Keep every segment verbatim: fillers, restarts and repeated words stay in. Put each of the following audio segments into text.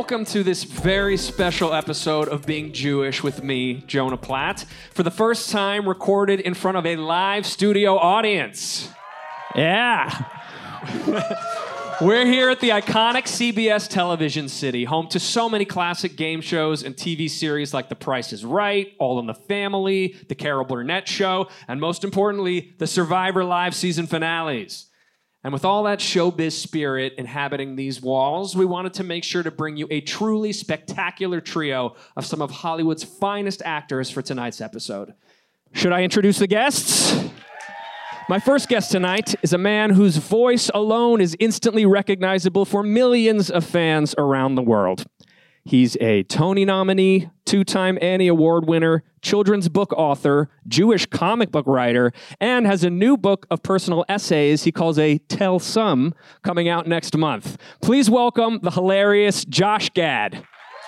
welcome to this very special episode of Being Jewish with me, Jonah Platt, for the first time recorded in front of a live studio audience. Yeah. We're here at the iconic C B S Television City, home to so many classic game shows and T V series like The Price is Right, All in the Family, The Carol Burnett Show, and most importantly, the Survivor Live season finales. And with all that showbiz spirit inhabiting these walls, we wanted to make sure to bring you a truly spectacular trio of some of Hollywood's finest actors for tonight's episode. Should I introduce the guests? My first guest tonight is a man whose voice alone is instantly recognizable for millions of fans around the world. He's a Tony nominee, two-time Annie Award winner, children's book author, Jewish comic book writer, and has a new book of personal essays he calls a Tell Some coming out next month. Please welcome the hilarious Josh Gad.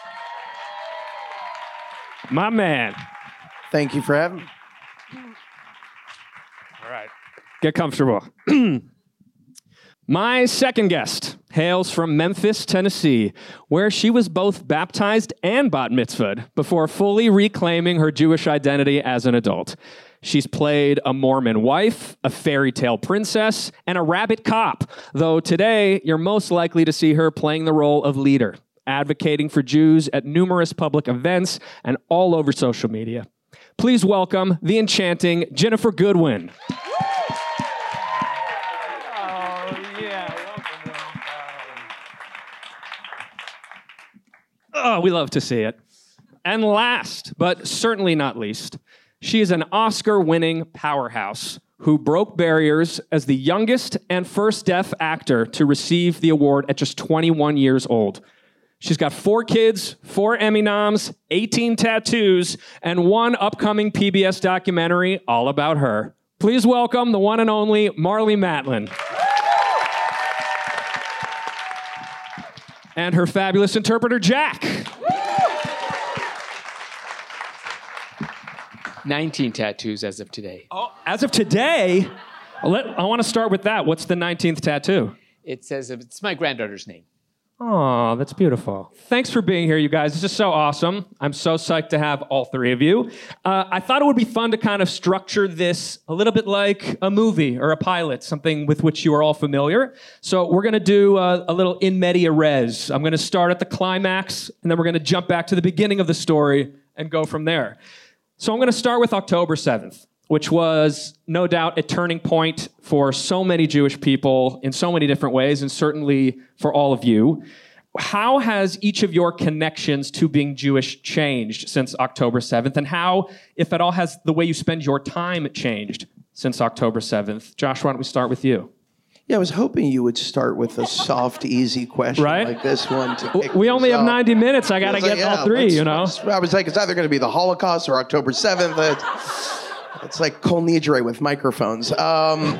My man. Thank you for having me. All right. Get comfortable. My second guest hails from Memphis, Tennessee, where she was both baptized and bat mitzvahed before fully reclaiming her Jewish identity as an adult. She's played a Mormon wife, a fairy tale princess, and a rabbit cop, though today you're most likely to see her playing the role of leader, advocating for Jews at numerous public events and all over social media. Please welcome the enchanting Ginnifer Goodwin. Oh, we love to see it. And last, but certainly not least, she is an Oscar-winning powerhouse who broke barriers as the youngest and first deaf actor to receive the award at just twenty-one years old. She's got four kids, four Emmy noms, eighteen tattoos, and one upcoming P B S documentary all about her. Please welcome the one and only Marlee Matlin. And her fabulous interpreter, Jack. nineteen tattoos as of today. Oh, as of today? Let, I want to start with that. What's the nineteenth tattoo? It says it's my granddaughter's name. Oh, that's beautiful. Thanks for being here, you guys. This is so awesome. I'm so psyched to have all three of you. Uh, I thought it would be fun to kind of structure this a little bit like a movie or a pilot, something with which you are all familiar. So we're going to do a, a little in media res. I'm going to start at the climax, and then we're going to jump back to the beginning of the story and go from there. So I'm going to start with October seventh, which was no doubt a turning point for so many Jewish people in so many different ways, and certainly for all of you. How has each of your connections to being Jewish changed since October seventh? And how, if at all, has the way you spend your time changed since October seventh? Josh, why don't we start with you? Yeah, I was hoping you would start with a soft, easy question right? like this one. To pick we only have up. ninety minutes. I got to get like, yeah, all three, you know? I was like, it's either going to be the Holocaust or October seventh. It's, it's like Kol Nidre with microphones. Um,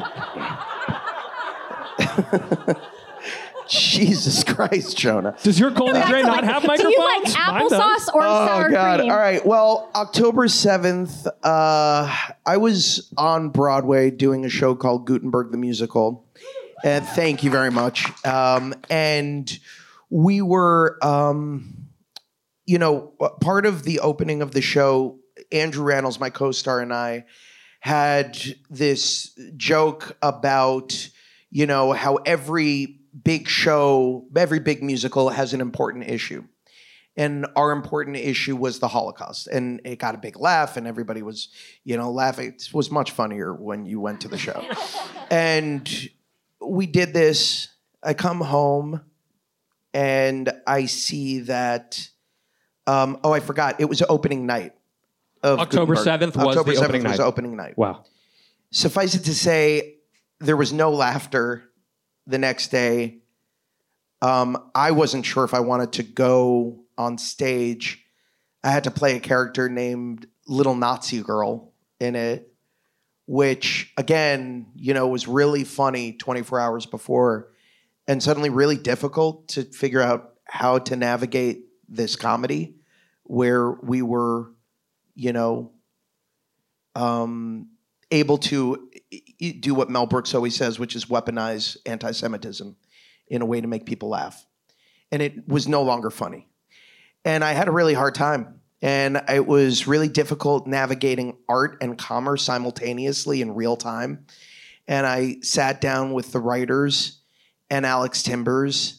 Jesus Christ, Jonah. Does your Kol Nidre not have microphones? Do you like applesauce or oh, sour God. cream? All right. Well, October seventh, uh, I was on Broadway doing a show called Gutenberg the Musical. And thank you very much. Um, and we were, um, you know, part of the opening of the show, Andrew Rannells, my co-star, and I had this joke about, you know, how every big show, every big musical has an important issue. And our important issue was the Holocaust. And it got a big laugh, and everybody was, you know, laughing. It was much funnier when you went to the show. And we did this. I come home, and I see that, um, oh, I forgot. It was opening night. Of October seventh was October the seventh opening was night. opening night. Wow. Suffice it to say, there was no laughter the next day. Um, I wasn't sure if I wanted to go on stage. I had to play a character named Little Nazi Girl in it, which, again, you know, was really funny twenty-four hours before, and suddenly really difficult to figure out how to navigate this comedy where we were, you know, um, able to do what Mel Brooks always says, which is weaponize anti-Semitism in a way to make people laugh. and it was no longer funny. And I had a really hard time. And it was really difficult navigating art and commerce simultaneously in real time. And I sat down with the writers and Alex Timbers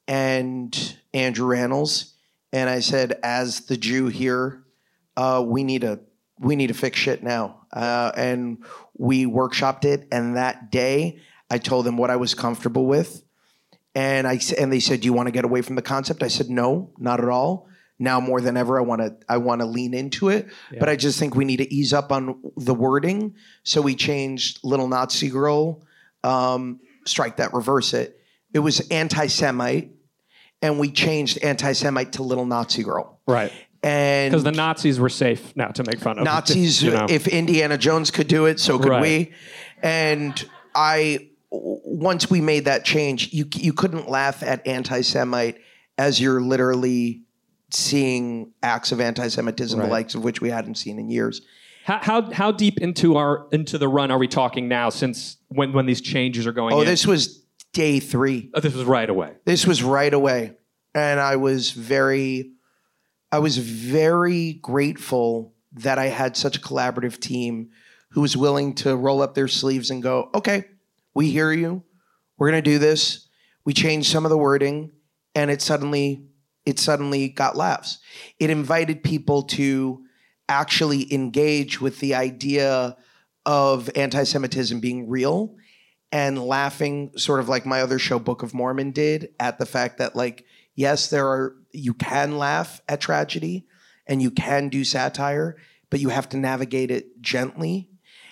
and Andrew Rannells, and I said, as the Jew here, uh, we need to we need to fix shit now. Uh, and we workshopped it. And that day, I told them what I was comfortable with, and I and they said, "Do you want to get away from the concept?" I said, "No, not at all. Now more than ever, I want to I want to lean into it, yeah. But I just think we need to ease up on the wording." So we changed "Little Nazi Girl," um, strike that, reverse it. It was anti-Semite, and we changed anti-Semite to "Little Nazi Girl." Right. And because the Nazis were safe now to make fun of. Nazis, you know. If Indiana Jones could do it, so could right. we. And I, once we made that change, you you couldn't laugh at anti-Semite as you're literally seeing acts of anti-Semitism, right. the likes of which we hadn't seen in years. How, how how deep into our into the run are we talking now? Since when when these changes are going? Oh, in? This was day three. Oh, this was right away. This was right away, and I was very, I was very grateful that I had such a collaborative team who was willing to roll up their sleeves and go, "Okay, we hear you. We're going to do this." We changed some of the wording, and it suddenly. It suddenly got laughs. It invited people to actually engage with the idea of anti-Semitism being real and laughing, sort of like my other show, Book of Mormon, did, at the fact that, like, yes, there are you can laugh at tragedy and you can do satire, but you have to navigate it gently.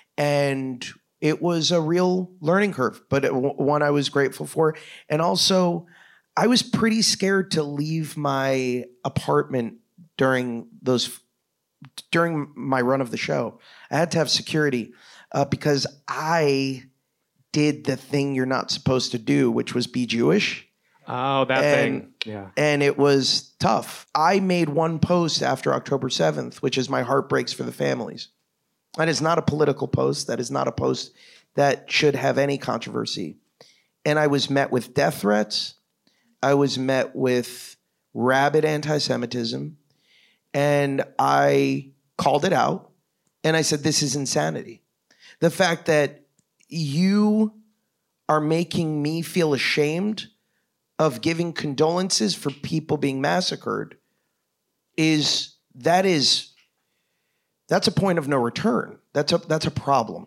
And it was a real learning curve, but it, one I was grateful for. And also, I was pretty scared to leave my apartment during those during my run of the show. I had to have security uh, because I did the thing you're not supposed to do, which was be Jewish. Oh, that and, thing. Yeah. And it was tough. I made one post after October seventh, which is my heart breaks for the families. That is not a political post. That is not a post that should have any controversy. And I was met with death threats. I was met with rabid anti-Semitism, and I called it out, and I said, this is insanity. The fact that you are making me feel ashamed of giving condolences for people being massacred is, that is, that's a point of no return. That's a, that's a problem.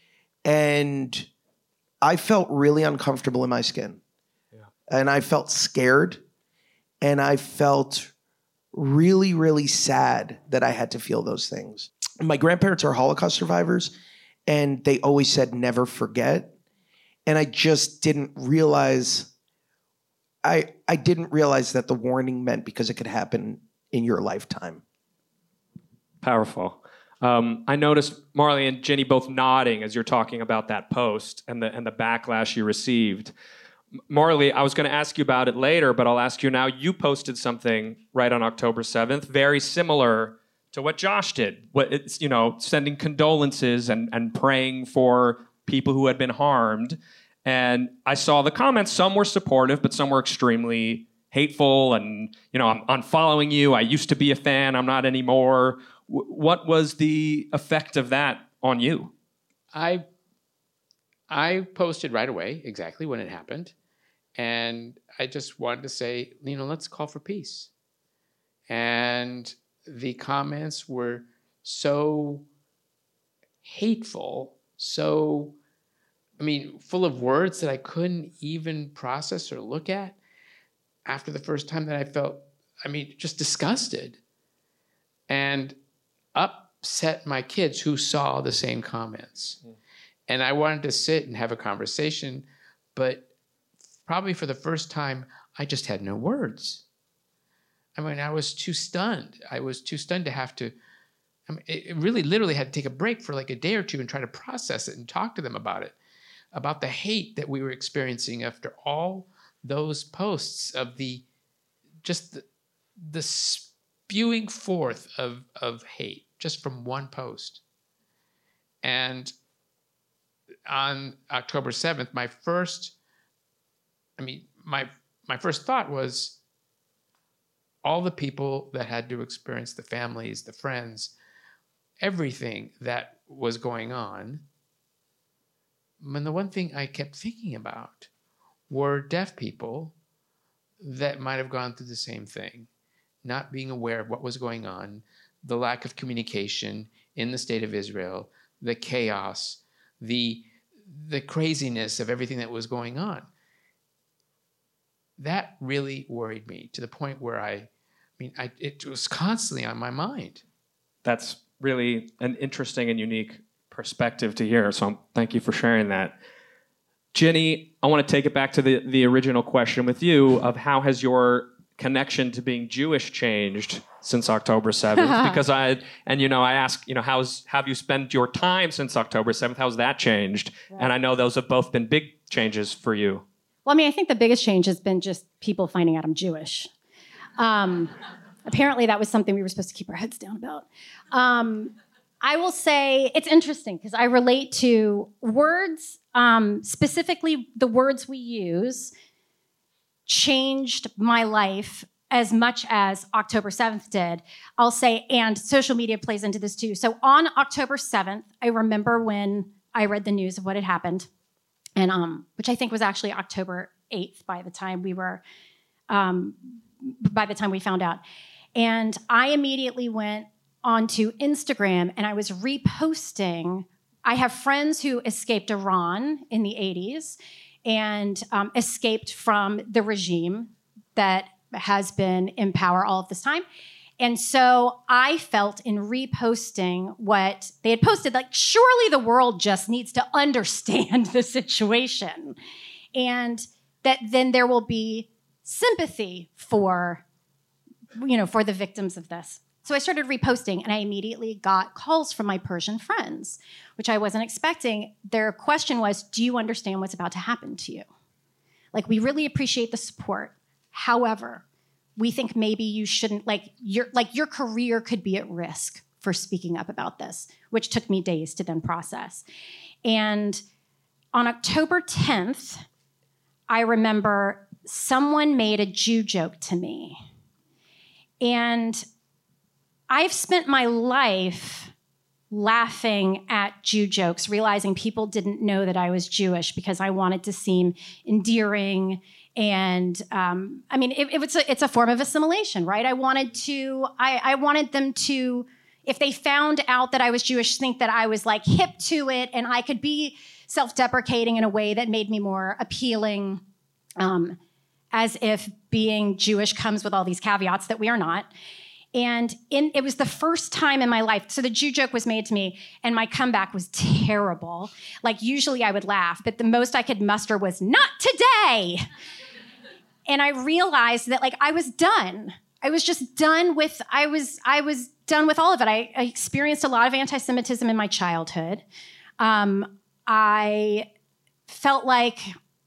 And I felt really uncomfortable in my skin. And I felt scared, and I felt really, really sad that I had to feel those things. My grandparents are Holocaust survivors, and they always said, never forget. And I just didn't realize, I, I didn't realize that the warning meant because it could happen in your lifetime. Powerful. Um, I noticed Marley and Ginny both nodding as you're talking about that post and the and the backlash you received. Marley, I was going to ask you about it later, but I'll ask you now. You posted something right on October seventh, very similar to what Josh did. What it's, you know, sending condolences and, and praying for people who had been harmed. And I saw the comments. Some were supportive, but some were extremely hateful. And, you know, I'm unfollowing you. I used to be a fan. I'm not anymore. W- what was the effect of that on you? I I posted right away, exactly when it happened. And I just wanted to say, you know, let's call for peace. And the comments were so hateful, so, I mean, full of words that I couldn't even process or look at. After the first time that I felt, I mean, just disgusted. And upset my kids who saw the same comments. Mm. And I wanted to sit and have a conversation, but probably for the first time, I just had no words. I mean, I was too stunned. I was too stunned to have to, I mean, it really literally had to take a break for like a day or two and try to process it and talk to them about it, about the hate that we were experiencing after all those posts of the, just the, the spewing forth of, of hate just from one post. And on October seventh, my first, I mean, my my first thought was, all the people that had to experience, the families, the friends, everything that was going on. And the one thing I kept thinking about were deaf people that might have gone through the same thing, not being aware of what was going on, the lack of communication in the state of Israel, the chaos, the, the craziness of everything that was going on. That really worried me to the point where I, I mean, I, it was constantly on my mind. That's really an interesting and unique perspective to hear. So thank you for sharing that. Ginny, I want to take it back to the, the original question with you of how has your connection to being Jewish changed since October seventh? Because I, and you know, I ask, you know, how's, have you spent your time since October seventh? How's that changed? Right. And I know those have both been big changes for you. Well, I mean, I think the biggest change has been just people finding out I'm Jewish. Um, apparently that was something we were supposed to keep our heads down about. Um, I will say it's interesting because I relate to words, um, specifically the words we use, changed my life as much as October seventh did. I'll say, and social media plays into this too. So on October seventh, I remember when I read the news of what had happened, and um, which I think was actually October eighth by the time we were, um, by the time we found out. And I immediately went onto Instagram and I was reposting. I have friends who escaped Iran in the eighties and um, escaped from the regime that has been in power all of this time. And so I felt in reposting what they had posted, like, surely the world just needs to understand the situation. And that then there will be sympathy for, you know, for the victims of this. So I started reposting, and I immediately got calls from my Persian friends, which I wasn't expecting. Their question was, do you understand what's about to happen to you? Like, we really appreciate the support. However, we think maybe you shouldn't, like, your like your career could be at risk for speaking up about this, which took me days to then process. And on October tenth, I remember someone made a Jew joke to me. And I've spent my life laughing at Jew jokes, realizing people didn't know that I was Jewish because I wanted to seem endearing. And um, I mean, it, it was a, it's a form of assimilation, right? I wanted to, I, I wanted them to, if they found out that I was Jewish, think that I was like hip to it and I could be self-deprecating in a way that made me more appealing, um, as if being Jewish comes with all these caveats that we are not. And in, it was the first time in my life, so the Jew joke was made to me, and my comeback was terrible. Like, usually I would laugh, but the most I could muster was, not today! And I realized that, like, I was done. I was just done with, I was, I was done with all of it. I, I experienced a lot of anti-Semitism in my childhood. Um, I felt like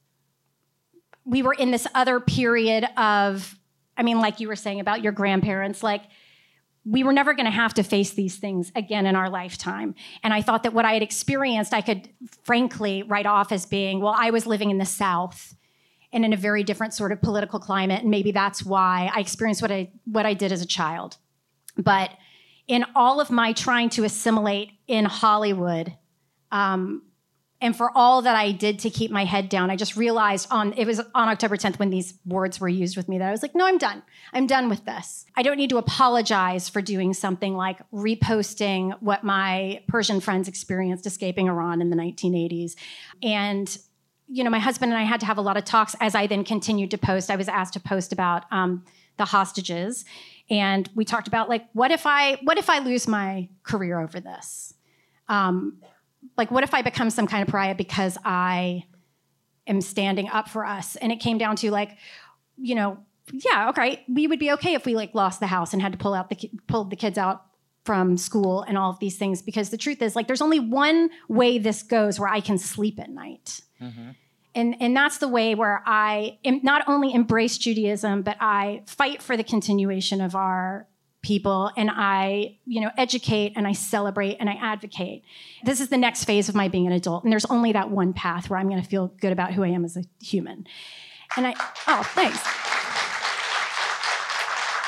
we were in this other period of, I mean, like you were saying about your grandparents, like, we were never going to have to face these things again in our lifetime. And I thought that what I had experienced, I could frankly write off as being, well, I was living in the South and in a very different sort of political climate. And maybe that's why I experienced what I, what I did as a child. But in all of my trying to assimilate in Hollywood, um, and for all that I did to keep my head down, I just realized on, it was on October tenth when these words were used with me that I was like, no, I'm done. I'm done with this. I don't need to apologize for doing something like reposting what my Persian friends experienced escaping Iran in the nineteen eighties. And, you know, my husband and I had to have a lot of talks as I then continued to post. I was asked to post about um, the hostages. And we talked about, like, what if I, what if I lose my career over this? Um, Like, what if I become some kind of pariah because I am standing up for us? And it came down to, like, you know, yeah, okay, we would be okay if we, like, lost the house and had to pull out the ki- pull the kids out from school and all of these things. Because the truth is, like, there's only one way this goes where I can sleep at night. Mm-hmm. And, and that's the way where I am not only embrace Judaism, but I fight for the continuation of our people, and I, you know, educate and I celebrate and I advocate. This is the next phase of my being an adult, and there's only that one path where I'm going to feel good about who I am as a human. And I, oh, thanks.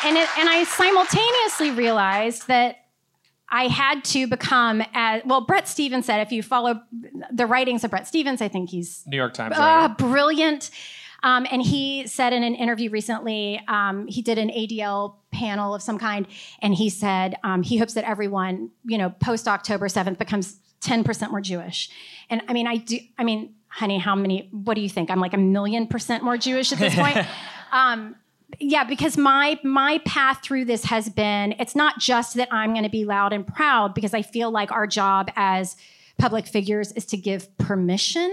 and it, and I simultaneously realized that I had to become as well. Bret Stephens said, if you follow the writings of Bret Stephens, I think he's New York Times. uh, brilliant. Um, and he said in an interview recently, um, he did an A D L panel of some kind, and he said um, he hopes that everyone, you know, post October seventh becomes ten percent more Jewish. And I mean, I do. I mean, honey, how many? What do you think? I'm like a million percent more Jewish at this point. um, Yeah, because my my path through this has been, it's not just that I'm going to be loud and proud, because I feel like our job as public figures is to give permission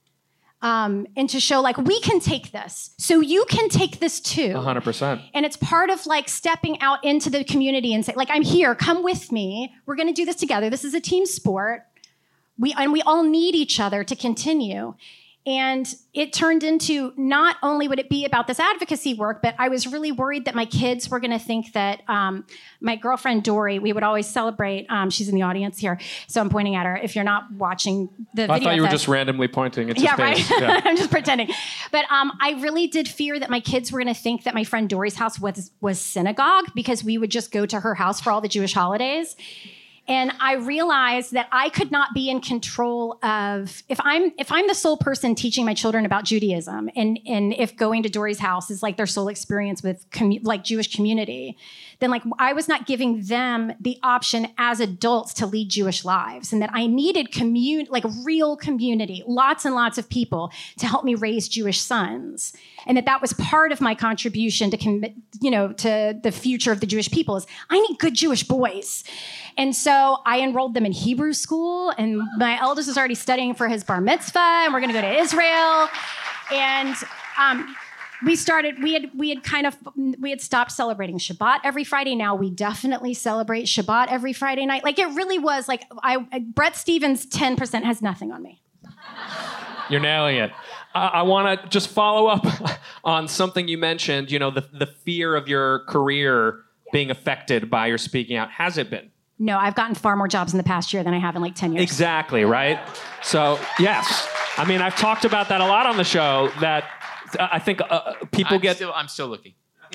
um, and to show like, we can take this. So you can take this too. one hundred percent. And it's part of like stepping out into the community and say, like, I'm here, come with me. We're going to do this together. This is a team sport. We and we all need each other to continue. And it turned into, not only would it be about this advocacy work, but I was really worried that my kids were going to think that um, my girlfriend, Dory, we would always celebrate. Um, she's in the audience here, so I'm pointing at her. If you're not watching the I video. thought you were that, just randomly pointing at yeah, space. right. Yeah. I'm just pretending. But um, I really did fear that my kids were going to think that my friend Dory's house was, was synagogue, because we would just go to her house for all the Jewish holidays. And I realized that I could not be in control of, if I'm if I'm the sole person teaching my children about Judaism, and, and if going to Dory's house is like their sole experience with commu- like Jewish community, then like I was not giving them the option as adults to lead Jewish lives, and that I needed commun- like real community, lots and lots of people to help me raise Jewish sons, and that that was part of my contribution to commit, you know, to the future of the Jewish people, is I need good Jewish boys. And so I enrolled them in Hebrew school, and my eldest is already studying for his bar mitzvah, and we're going to go to Israel. And um, we started, we had, we had kind of, we had stopped celebrating Shabbat every Friday. Now we definitely celebrate Shabbat every Friday night. Like, it really was like, I, Bret Stephens' ten percent has nothing on me. You're nailing it. I, I want to just follow up on something you mentioned, you know, the, the fear of your career being affected by your speaking out. Has it been? No, I've gotten far more jobs in the past year than I have in like ten years. Exactly, right? So, yes. I mean, I've talked about that a lot on the show, that uh, I think uh, people I'm get... Still, I'm still looking.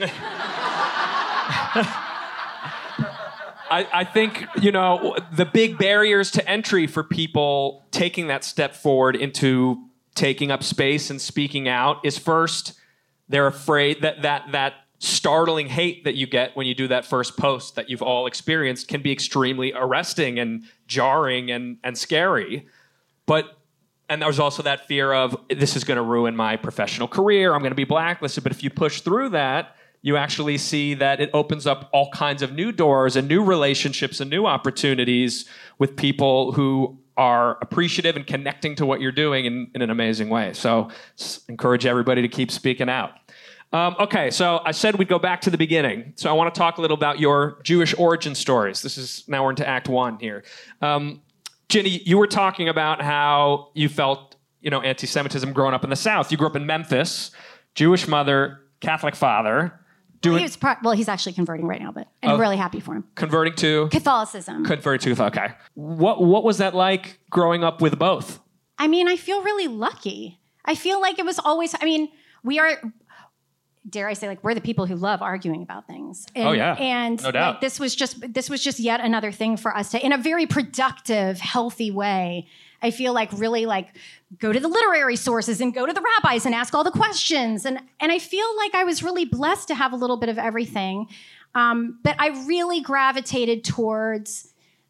I, I think, you know, the big barriers to entry for people taking that step forward into taking up space and speaking out is, first, they're afraid that that that... startling hate that you get when you do that first post that you've all experienced can be extremely arresting and jarring and, and scary. But, and there's also that fear of, this is going to ruin my professional career, I'm going to be blacklisted. But if you push through that, you actually see that it opens up all kinds of new doors and new relationships and new opportunities with people who are appreciative and connecting to what you're doing in, in an amazing way. So encourage everybody to keep speaking out. Um, okay, so I said we'd go back to the beginning. So I want to talk a little about your Jewish origin stories. This is, now we're into Act One here. Um, Ginny, you were talking about how you felt, you know, anti-Semitism growing up in the South. You grew up in Memphis, Jewish mother, Catholic father. Doing, Well, he was pro- well, he's actually converting right now, but and Oh. I'm really happy for him. converting to? Catholicism. Converting to, okay. What, what was that like growing up with both? I mean, I feel really lucky. I feel like it was always, I mean, we are, dare I say, like, we're the people who love arguing about things. And, Oh, yeah. And No doubt. like, this was just, this was just yet another thing for us to, in a very productive, healthy way, I feel like really like go to the literary sources and go to the rabbis and ask all the questions. And, and I feel like I was really blessed to have a little bit of everything. Um, but I really gravitated towards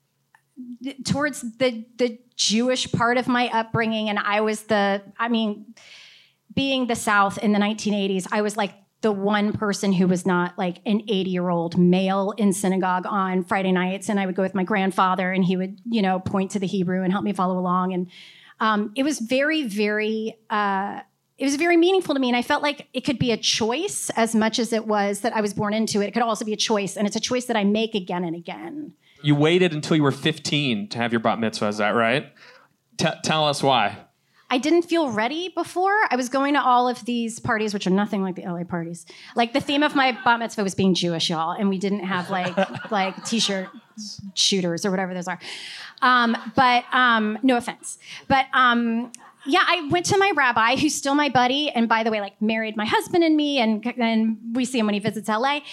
towards the the Jewish part of my upbringing. And I was the, I mean, being the South in the nineteen eighties, I was like the one person who was not like an eighty-year-old male in synagogue on Friday nights. And I would go with my grandfather and he would, you know, point to the Hebrew and help me follow along. And um, it was very, very, uh, it was very meaningful to me. And I felt like it could be a choice as much as it was that I was born into it. It could also be a choice. And it's a choice that I make again and again. You waited until you were fifteen to have your bat mitzvah, is that right? T- tell us why. I didn't feel ready before. I was going to all of these parties, which are nothing like the L A parties. Like the theme of my bat mitzvah was being Jewish, y'all, and we didn't have like like t-shirt shooters or whatever those are. Um, but um, no offense. But um, yeah, I went to my rabbi, who's still my buddy, and by the way, like married my husband and me, and and we see him when he visits L A.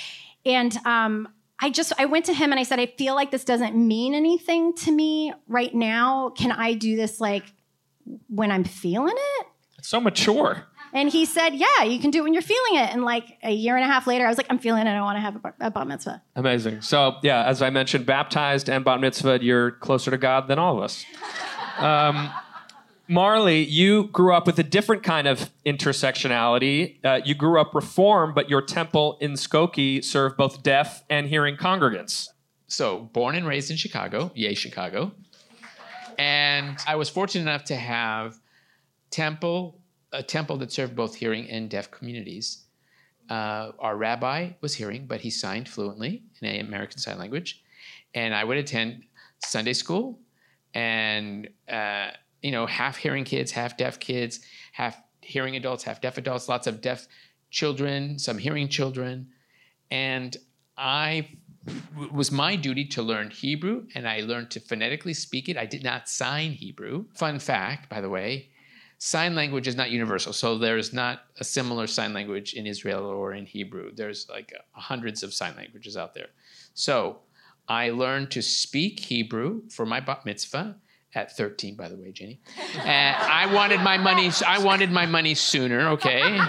and um, I just I went to him and I said, I feel like this doesn't mean anything to me right now. Can I do this like when I'm feeling it? It's so mature. And he said, yeah, you can do it when you're feeling it. And like a year and a half later, I was like, I'm feeling it. I want to have a, bar- a bat mitzvah. Amazing. So, yeah, as I mentioned, baptized and bat mitzvah, you're closer to God than all of us. Um, Marley, you grew up with a different kind of intersectionality. Uh, you grew up Reform, but your temple in Skokie served both deaf and hearing congregants. So, born and raised in Chicago, yay, Chicago. And I was fortunate enough to have temple, a temple that served both hearing and deaf communities. Uh, our rabbi was hearing, but he signed fluently in American Sign Language. And I would attend Sunday school and, uh, you know, half hearing kids, half deaf kids, half hearing adults, half deaf adults, lots of deaf children, some hearing children. And I it was my duty to learn Hebrew, and I learned to phonetically speak it. I did not sign Hebrew. Fun fact, by the way, sign language is not universal. So there's not a similar sign language in Israel or in Hebrew. There's like hundreds of sign languages out there. So I learned to speak Hebrew for my bat mitzvah at thirteen, by the way, Jenny. And I wanted my money. I wanted my money sooner. Okay.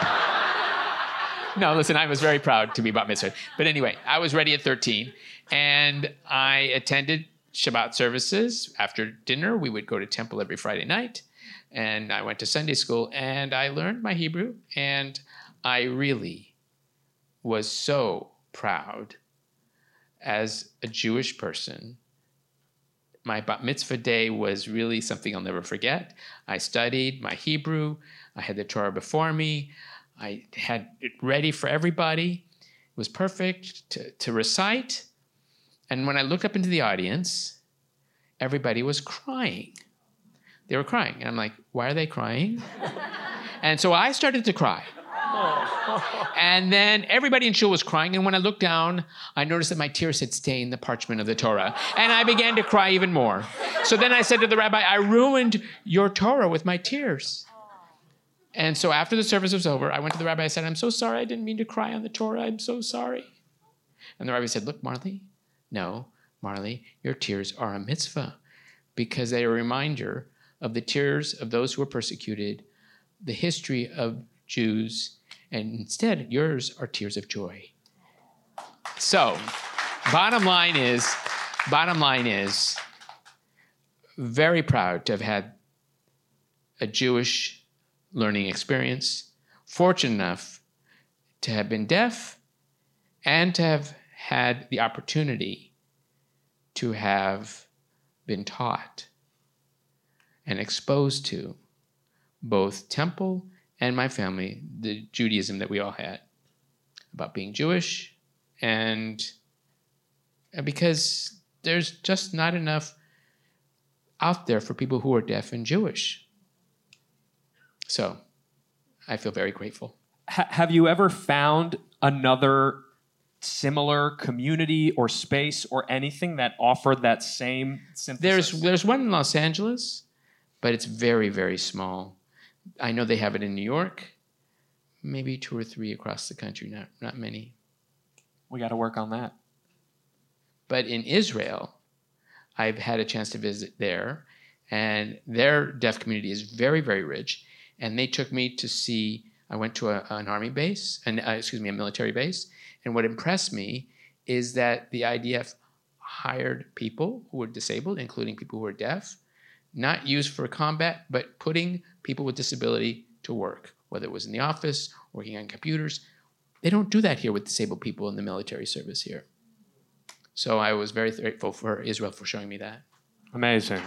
No, listen, I was very proud to be bat mitzvah. But anyway, I was ready at thirteen, and I attended Shabbat services. After dinner, we would go to temple every Friday night, and I went to Sunday school, and I learned my Hebrew, and I really was so proud as a Jewish person. My bat mitzvah day was really something I'll never forget. I studied my Hebrew. I had the Torah before me. I had it ready for everybody. It was perfect to, to recite. And when I looked up into the audience, everybody was crying. They were crying. And I'm like, why are they crying? And so I started to cry. And then everybody in shul was crying. And when I looked down, I noticed that my tears had stained the parchment of the Torah. And I began to cry even more. So then I said to the rabbi, I ruined your Torah with my tears. And so after the service was over, I went to the rabbi. I said, I'm so sorry. I didn't mean to cry on the Torah. I'm so sorry. And the rabbi said, look, Marley, no, Marley, your tears are a mitzvah because they are a reminder of the tears of those who were persecuted, the history of Jews, and instead, yours are tears of joy. So, bottom line is, bottom line is, very proud to have had a Jewish learning experience, fortunate enough to have been deaf and to have had the opportunity to have been taught and exposed to both temple and my family, the Judaism that we all had about being Jewish, and because there's just not enough out there for people who are deaf and Jewish. So I feel very grateful. H- have you ever found another similar community or space or anything that offered that same synthesis? There's there's one in Los Angeles, but it's very, very small. I know they have it in New York, maybe two or three across the country, not, not many. We got to work on that. But in Israel, I've had a chance to visit there, and their deaf community is very, very rich. And they took me to see, I went to a, an army base, an, uh, excuse me, a military base. And what impressed me is that the I D F hired people who were disabled, including people who were deaf, not used for combat, but putting people with disability to work, whether it was in the office, working on computers. They don't do that here with disabled people in the military service here. So I was very grateful for Israel for showing me that. Amazing.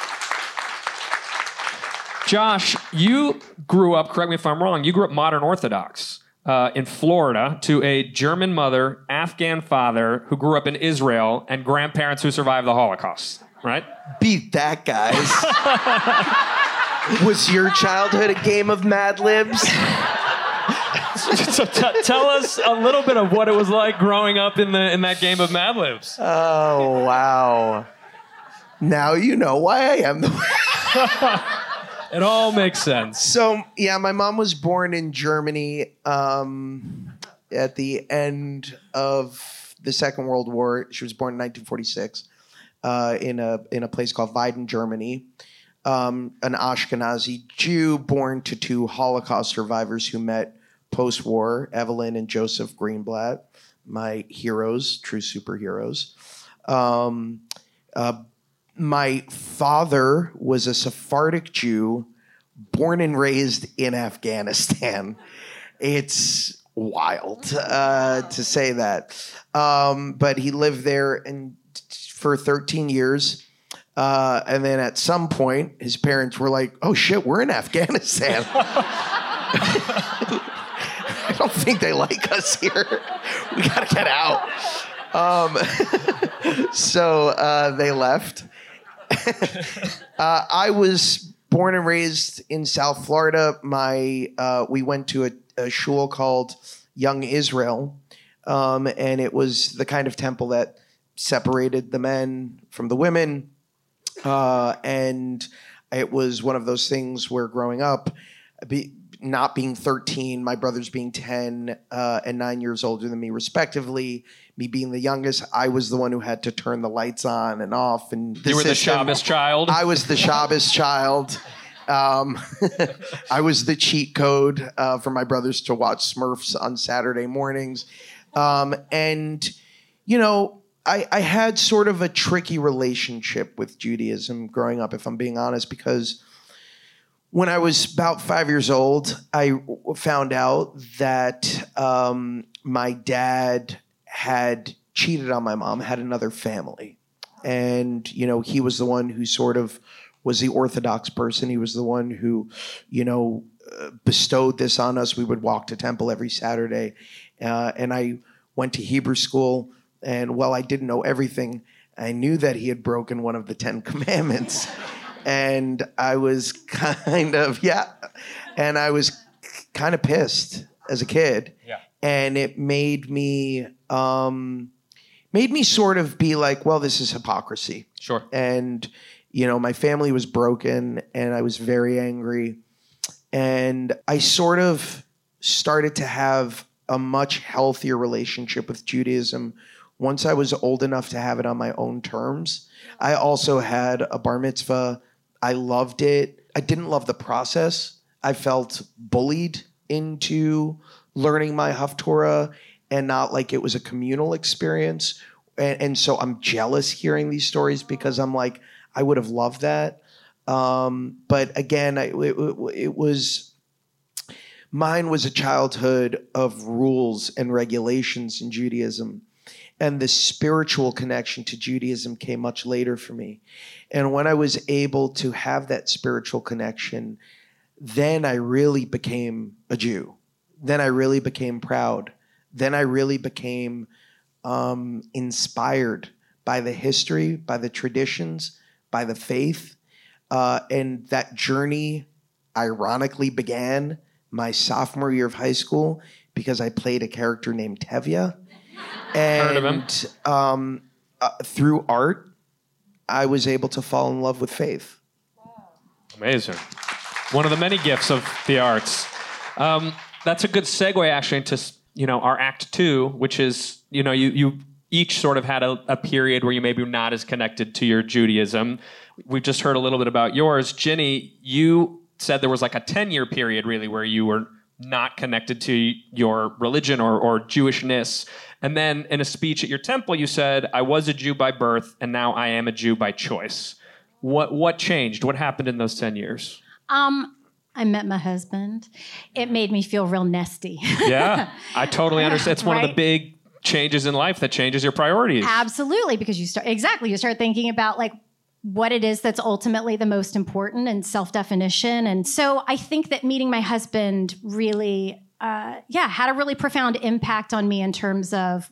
Josh, you grew up, correct me if I'm wrong, you grew up modern Orthodox uh, in Florida to a German mother, Afghan father who grew up in Israel, and grandparents who survived the Holocaust, right? Beat that, guys. Was your childhood a game of Mad Libs? So t- tell us a little bit of what it was like growing up in the in that game of Mad Libs. Oh, wow. Now you know why I am the way. It all makes sense. So, yeah, my mom was born in Germany. Um, at the end of the Second World War. She was born in nineteen forty-six uh, in a in a place called Weiden, Germany. Um, an Ashkenazi Jew born to two Holocaust survivors who met post-war, Evelyn and Joseph Greenblatt, my heroes, true superheroes. Um, uh, my father was a Sephardic Jew born and raised in Afghanistan. It's wild uh, to say that. Um, but he lived there in, for thirteen years. Uh, and then at some point, his parents were like, oh shit, we're in Afghanistan. I don't think they like us here. We gotta get out. Um, so uh, they left. uh, I was born and raised in South Florida. My uh, we went to a, a shul called Young Israel, um, and it was the kind of temple that separated the men from the women. Uh, and it was one of those things where growing up, be, not being thirteen, my brothers being ten uh, and nine years older than me, respectively, me being the youngest, I was the one who had to turn the lights on and off. And the you were system, the Shabbos child? I was the Shabbos child. Um, I was the cheat code uh, for my brothers to watch Smurfs on Saturday mornings. Um, and, you know, I, I had sort of a tricky relationship with Judaism growing up, if I'm being honest, because when I was about five years old, I found out that um, my dad had cheated on my mom, had another family. And, you know, he was the one who sort of was the Orthodox person. He was the one who, you know, uh, bestowed this on us. We would walk to temple every Saturday. Uh, and I went to Hebrew school. And while I didn't know everything, I knew that he had broken one of the Ten Commandments. And I was kind of, yeah, and I was kind of pissed as a kid. Yeah. And it made me, um, made me sort of be like, well, this is hypocrisy. Sure. And, you know, my family was broken and I was very angry. And I sort of started to have a much healthier relationship with Judaism once I was old enough to have it on my own terms. I also had a bar mitzvah. I loved it. I didn't love the process. I felt bullied into learning my Haftorah and not like it was a communal experience. And, and so I'm jealous hearing these stories because I'm like, I would have loved that. Um, but again, I, it, it was, mine was a childhood of rules and regulations in Judaism. And the spiritual connection to Judaism came much later for me. And when I was able to have that spiritual connection, then I really became a Jew. Then I really became proud. Then I really became um, inspired by the history, by the traditions, by the faith. Uh, and that journey ironically began my sophomore year of high school because I played a character named Tevye. And Heard of him. Um, uh, through art, I was able to fall in love with faith. Amazing. One of the many gifts of the arts. Um, that's a good segue, actually, into, you know, our act two, which is, you know, you you each sort of had a, a period where you maybe were not as connected to your Judaism. We've just heard a little bit about yours. Ginny, you said there was like a ten-year period, really, where you were not connected to your religion or, or Jewishness. And then in a speech at your temple, you said, I was a Jew by birth, and now I am a Jew by choice. What what changed? What happened in those ten years? Um, I met my husband. It made me feel real nesty. Yeah, I totally understand. It's one Right? of the big changes in life that changes your priorities. Absolutely, because you start exactly you start thinking about like what it is that's ultimately the most important and self-definition. And so I think that meeting my husband really, uh, yeah, had a really profound impact on me in terms of,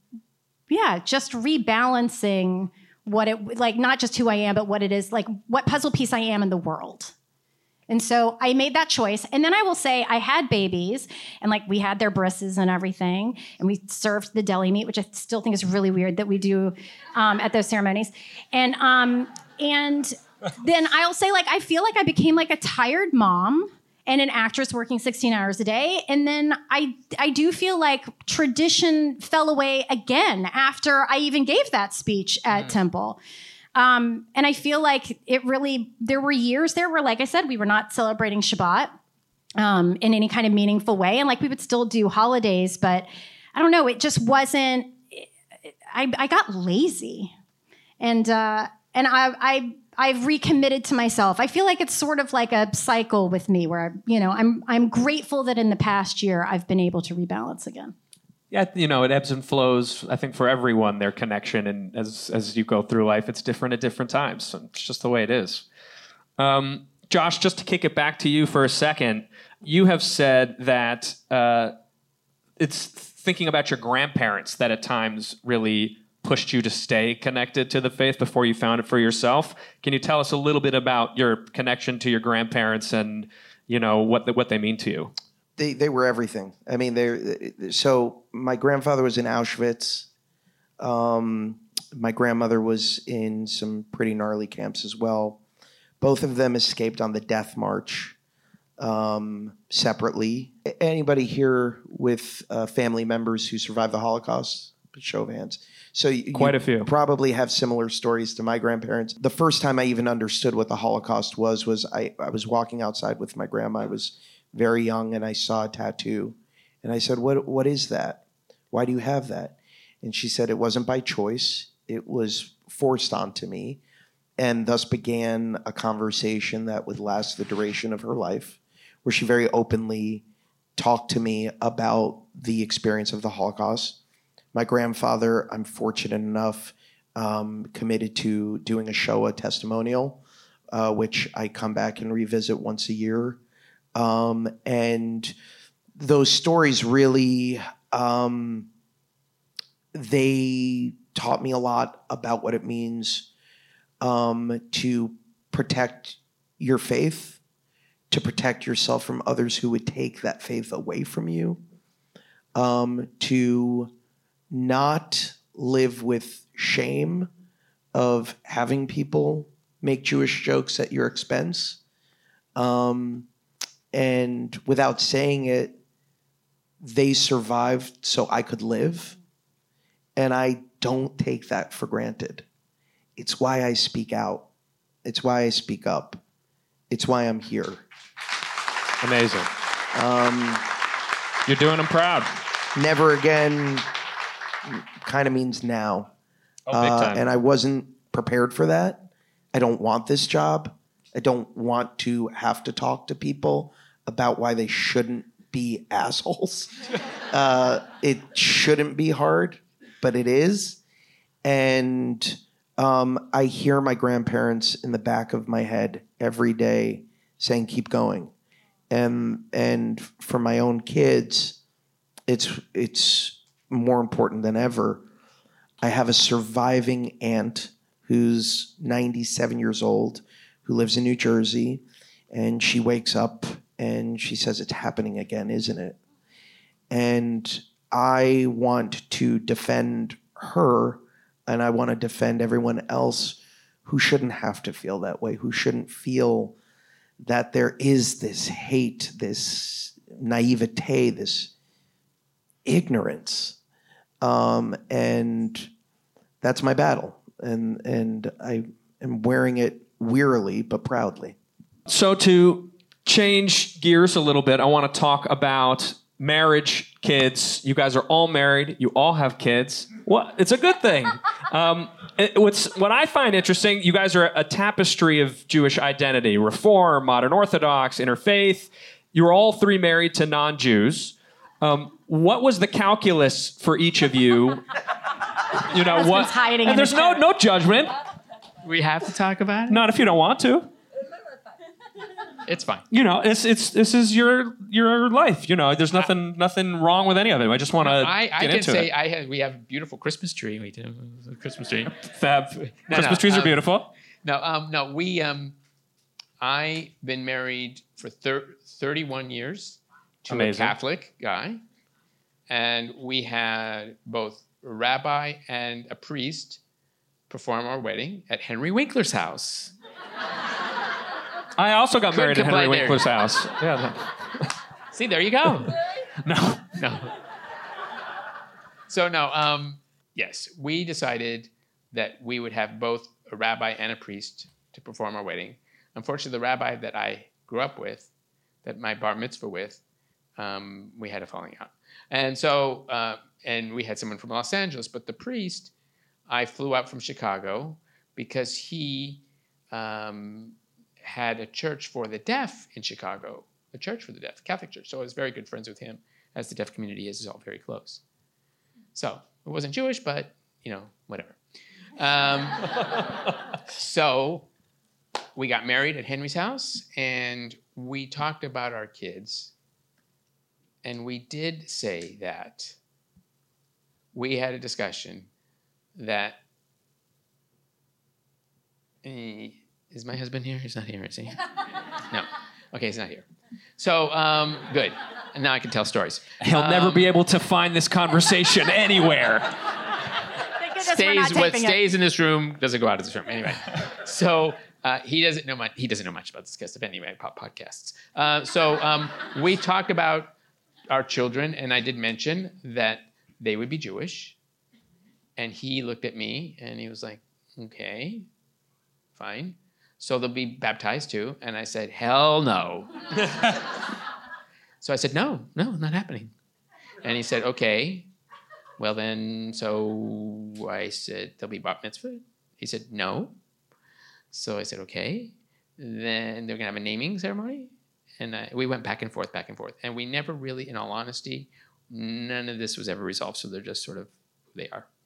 yeah, just rebalancing what it like not just who I am, but what it is like what puzzle piece I am in the world. And so I made that choice. And then I will say I had babies and like we had their brisses and everything. And we served the deli meat, which I still think is really weird that we do um, at those ceremonies. And um, and then I'll say like I feel like I became like a tired mom. and an actress working sixteen hours a day. And then I, I do feel like tradition fell away again after I even gave that speech at mm. Temple. Um, and I feel like it really, there were years there where, like I said, we were not celebrating Shabbat um, in any kind of meaningful way. And like we would still do holidays, but I don't know, it just wasn't, I, I got lazy. And uh, and I, I, I've recommitted to myself. I feel like it's sort of like a cycle with me where, you know, I'm I'm grateful that in the past year I've been able to rebalance again. Yeah, you know, it ebbs and flows. I think for everyone, their connection, and as as you go through life, it's different at different times. So it's just the way it is. Um, Josh, just to kick it back to you for a second, you have said that uh, it's thinking about your grandparents that at times really pushed you to stay connected to the faith before you found it for yourself. Can you tell us a little bit about your connection to your grandparents and, you know, what the, what they mean to you? They they were everything. I mean, they so my grandfather was in Auschwitz. Um, my grandmother was in some pretty gnarly camps as well. Both of them escaped on the Death March um, separately. Anybody here with uh, family members who survived the Holocaust? Show of hands. So you, Quite you a few. Probably have similar stories to my grandparents. The first time I even understood what the Holocaust was was I, I was walking outside with my grandma. I was very young and I saw a tattoo. And I said, what what is that? Why do you have that? And she said it wasn't by choice. It was forced onto me. And thus began a conversation that would last the duration of her life, where she very openly talked to me about the experience of the Holocaust. My grandfather, I'm fortunate enough, um, committed to doing a Shoah testimonial, uh, which I come back and revisit once a year. Um, and those stories really, um, they taught me a lot about what it means um, to protect your faith, to protect yourself from others who would take that faith away from you, um, to not live with shame of having people make Jewish jokes at your expense. Um, and without saying it, they survived so I could live. And I don't take that for granted. It's why I speak out. It's why I speak up. It's why I'm here. Amazing. Um, You're doing them proud. Never again kind of means now. Oh, big time. Uh, and I wasn't prepared for that. I don't want this job. I don't want to have to talk to people about why they shouldn't be assholes. uh, it shouldn't be hard, but it is. And um, I hear my grandparents in the back of my head every day saying, keep going. And and for my own kids, it's it's more important than ever. I have a surviving aunt who's ninety-seven years old, who lives in New Jersey, and she wakes up and she says, it's happening again, isn't it? And I want to defend her, and I want to defend everyone else who shouldn't have to feel that way, who shouldn't feel that there is this hate, this naivete, this ignorance. Um, and that's my battle. And and I am wearing it wearily but proudly. So to change gears a little bit, I want to talk about marriage, kids. You guys are all married. You all have kids. Well, it's a good thing. Um, it, what's what I find interesting, you guys are a tapestry of Jewish identity: Reform, Modern Orthodox, Interfaith. You're all three married to non-Jews. Um, what was the calculus for each of you? You know what? Hiding and there's no no judgment. We have to talk about it? Not if you don't want to. It's fine. You know, it's it's this is your your life. You know, there's nothing nothing wrong with any of it. I just want to I, I get can into say it. I have, we have a beautiful Christmas tree. We do a Christmas tree. Fab. No, Christmas no, trees um, are beautiful. No, um, no, we um, I've been married for thir- thirty-one years to Amazing. a Catholic guy, and we had both a rabbi and a priest perform our wedding at Henry Winkler's house. I also got married at Henry complain there. Winkler's house. Yeah. No. See, there you go. no. No. So no, um, yes, we decided that we would have both a rabbi and a priest to perform our wedding. Unfortunately, the rabbi that I grew up with, that my bar mitzvah with, um, we had a falling out. And so, uh, and we had someone from Los Angeles, but the priest, I flew out from Chicago because he um, had a church for the deaf in Chicago, a church for the deaf, Catholic church. So I was very good friends with him, as the deaf community is, is all very close. So it wasn't Jewish, but, you know, whatever. Um, so we got married at Henry's house, and we talked about our kids. And we did say that we had a discussion that, eh, is my husband here? He's not here, is he? No. Okay, he's not here. So, um, good. And now I can tell stories. He'll um, never be able to find this conversation anywhere. Thank goodness we're Stays not what taping it. stays in this room doesn't go out of this room. Anyway, so uh, he doesn't know much. He doesn't know much about this kind of stuff anyway. Pop podcasts. Uh, so um, we talked about our children, and I did mention that they would be Jewish. And he looked at me, and he was like, "Okay, fine. So they'll be baptized too." And I said, "Hell no." So I said, "No, no, not happening." And he said, "Okay, well then," so I said, "They'll be bat mitzvah." He said, "No." So I said, "Okay, then they're gonna have a naming ceremony." And I, we went back and forth, back and forth. And we never really, in all honesty, none of this was ever resolved. So they're just sort of who they are.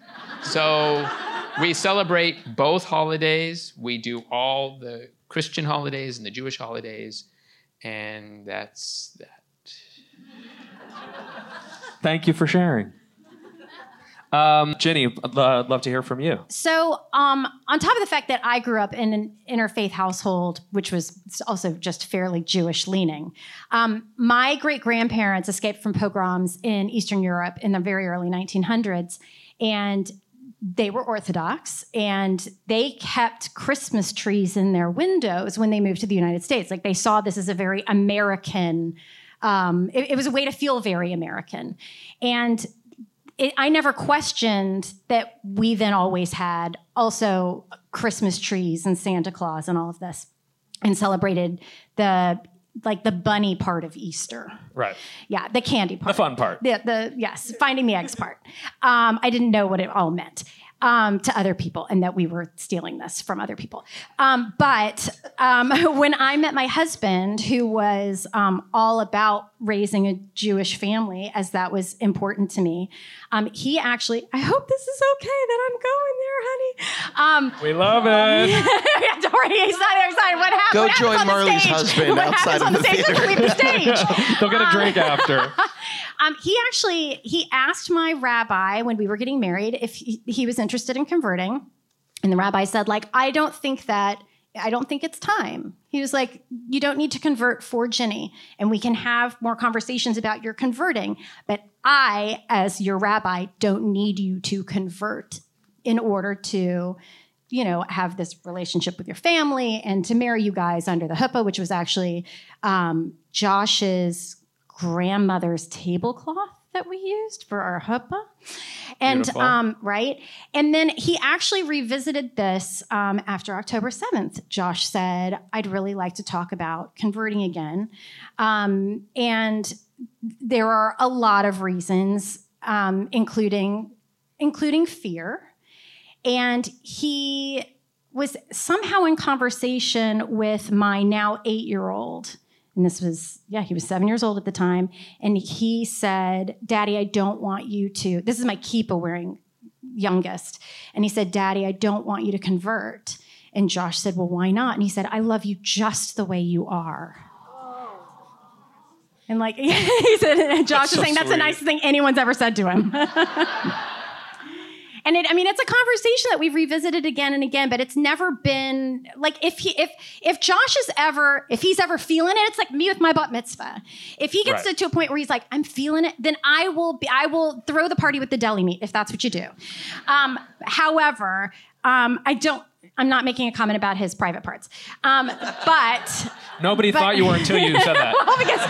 So we celebrate both holidays. We do all the Christian holidays and the Jewish holidays. And that's that. Thank you for sharing. Um, Jenny, I'd uh, love to hear from you. So, um, on top of the fact that I grew up in an interfaith household, which was also just fairly Jewish leaning, um, my great grandparents escaped from pogroms in Eastern Europe in the very early nineteen hundreds, and they were Orthodox, and they kept Christmas trees in their windows when they moved to the United States. Like, they saw this as a very American. Um, it, it was a way to feel very American, and It, I never questioned that we then always had also Christmas trees and Santa Claus and all of this, and celebrated the like the bunny part of Easter. Right. Yeah, the candy part. The fun part. The, the yes, finding the eggs part. Um, I didn't know what it all meant um, to other people, and that we were stealing this from other people. Um, but um, when I met my husband, who was um, all about raising a Jewish family, as that was important to me, um, he actually, I hope this is okay that I'm going there, honey. Um, We love it. yeah, don't worry, he's not there. He's not. What happened? Go what happens join on the Marley's stage? husband what outside happens of on the the stage theater. doesn't leave the stage. They'll get a drink after. Um, he actually, he asked my rabbi when we were getting married if he, he was interested in converting. And the rabbi said, like, I don't think that, I don't think it's time. He was like, you don't need to convert for Ginny, and we can have more conversations about your converting. But I, as your rabbi, don't need you to convert in order to, you know, have this relationship with your family and to marry you guys under the huppah, which was actually um, Josh's grandmother's tablecloth that we used for our huppah. And um, right. And then he actually revisited this um, after October seventh. Josh said, I'd really like to talk about converting again. Um, and there are a lot of reasons, um, including including fear. And he was somehow in conversation with my now eight-year-old. And this was, yeah, he was seven years old at the time. And he said, Daddy, I don't want you to, this is my kippah wearing youngest. And he said, Daddy, I don't want you to convert. And Josh said, well, why not? And he said, I love you just the way you are. And like, he said, Josh is so saying that's the sweet. nicest thing anyone's ever said to him. And it, I mean, it's a conversation that we've revisited again and again, but it's never been like if he, if, if Josh is ever, if he's ever feeling it, it's like me with my bat mitzvah. If he gets Right. to, to a point where he's like, I'm feeling it, then I will be, I will throw the party with the deli meat if that's what you do. Um, however, um, I don't, I'm not making a comment about his private parts. Um, but Nobody but, thought you were until you said that. well, because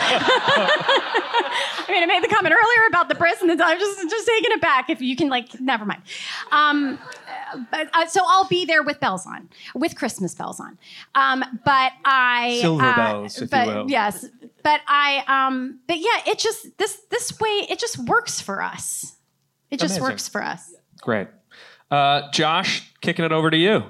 I mean, I made the comment earlier about the bris, and then I'm just just taking it back. If you can, like, never mind. Um, but uh, so I'll be there with bells on, with Christmas bells on. Um, but I Silver uh, bells, if but, you will. Yes, but I. Um, but yeah, it just this this way it just works for us. It just Amazing. works for us. Great. Uh, Josh, kicking it over to you.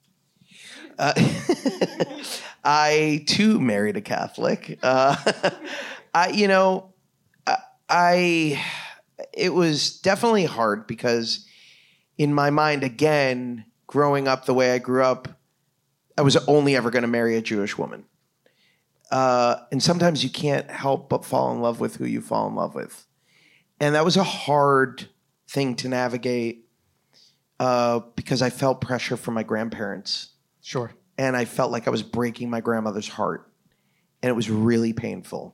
I too married a Catholic. Uh, I, you know, I, I, it was definitely hard because in my mind, again, growing up the way I grew up, I was only ever going to marry a Jewish woman. Uh, and sometimes you can't help but fall in love with who you fall in love with. And that was a hard thing to navigate uh, because I felt pressure from my grandparents. Sure. And I felt like I was breaking my grandmother's heart. And it was really painful.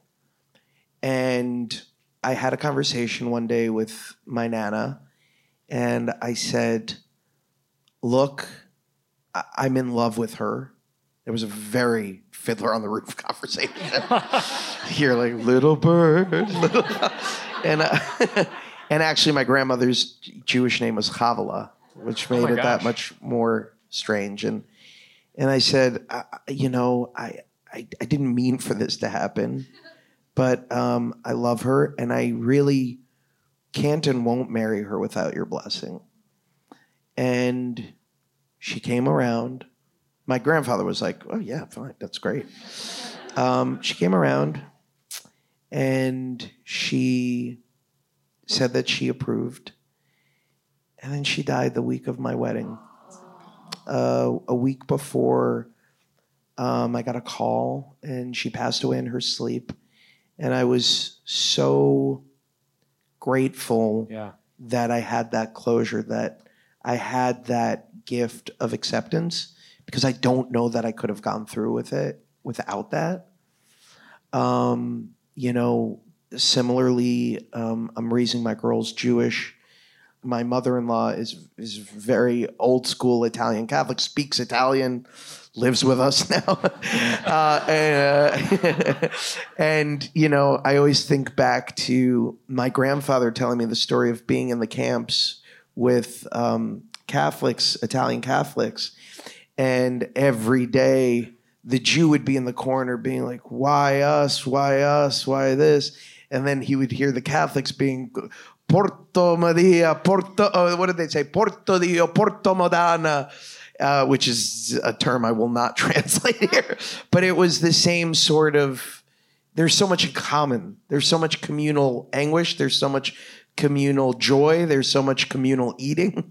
And I had a conversation one day with my Nana. And I said, look, I- I'm in love with her. It was a very Fiddler on the Roof conversation. You're like, little bird. Little... and, uh, and actually, my grandmother's Jewish name was Chavala, which made Oh my it gosh. that much more strange. And And I said, I, you know, I, I I didn't mean for this to happen, but um, I love her, and I really can't and won't marry her without your blessing. And she came around. My grandfather was like, oh, yeah, fine, that's great. Um, she came around, and she said that she approved. And then she died the week of my wedding. Uh, a week before, um, I got a call, and she passed away in her sleep. And I was so grateful Yeah. that I had that closure, that I had that gift of acceptance, because I don't know that I could have gone through with it without that. Um, you know, similarly, um, I'm raising my girls Jewish. My mother-in-law is is very old school Italian Catholic, speaks Italian, lives with us now. uh, and, uh, and, you know, I always think back to my grandfather telling me the story of being in the camps with um, Catholics, Italian Catholics. And every day the Jew would be in the corner being like, why us? Why us? Why this? And then he would hear the Catholics being... Porto Maria, Porto, uh, what did they say? Porto Dio, Porto Modana, uh, which is a term I will not translate here. But it was the same sort of, there's so much in common. There's so much communal anguish. There's so much communal joy. There's so much communal eating.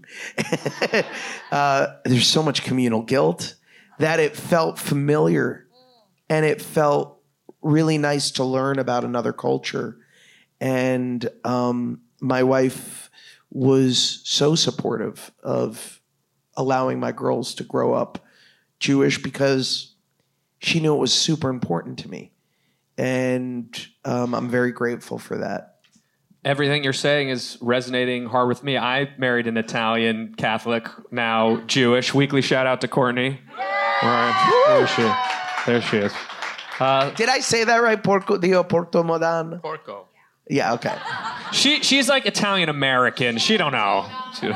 uh, there's so much communal guilt that it felt familiar. And it felt really nice to learn about another culture. And, um, my wife was so supportive of allowing my girls to grow up Jewish because she knew it was super important to me. And um, I'm very grateful for that. Everything you're saying is resonating hard with me. I married an Italian Catholic, now Jewish. Weekly shout out to Courtney. All right. There she is. There she is. Uh, Did I say that right? Porco Dio, Porto Modan? Porco. Yeah, okay. she she's like Italian American. She don't know. She-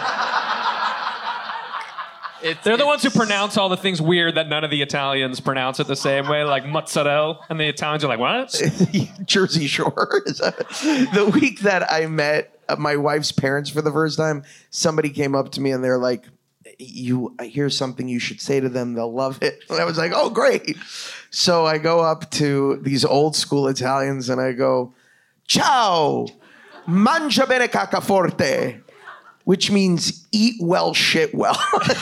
It's, They're the ones who it's- pronounce all the things weird that none of the Italians pronounce it the same way, like mozzarella, and the Italians are like, what? Jersey Shore. The week that I met my wife's parents for the first time, somebody came up to me and they're like, "You, here's something you should say to them. They'll love it." And I was like, "Oh, great!" So I go up to these old school Italians and I go, "Ciao, mangia bene cacaforte," which means eat well, shit well.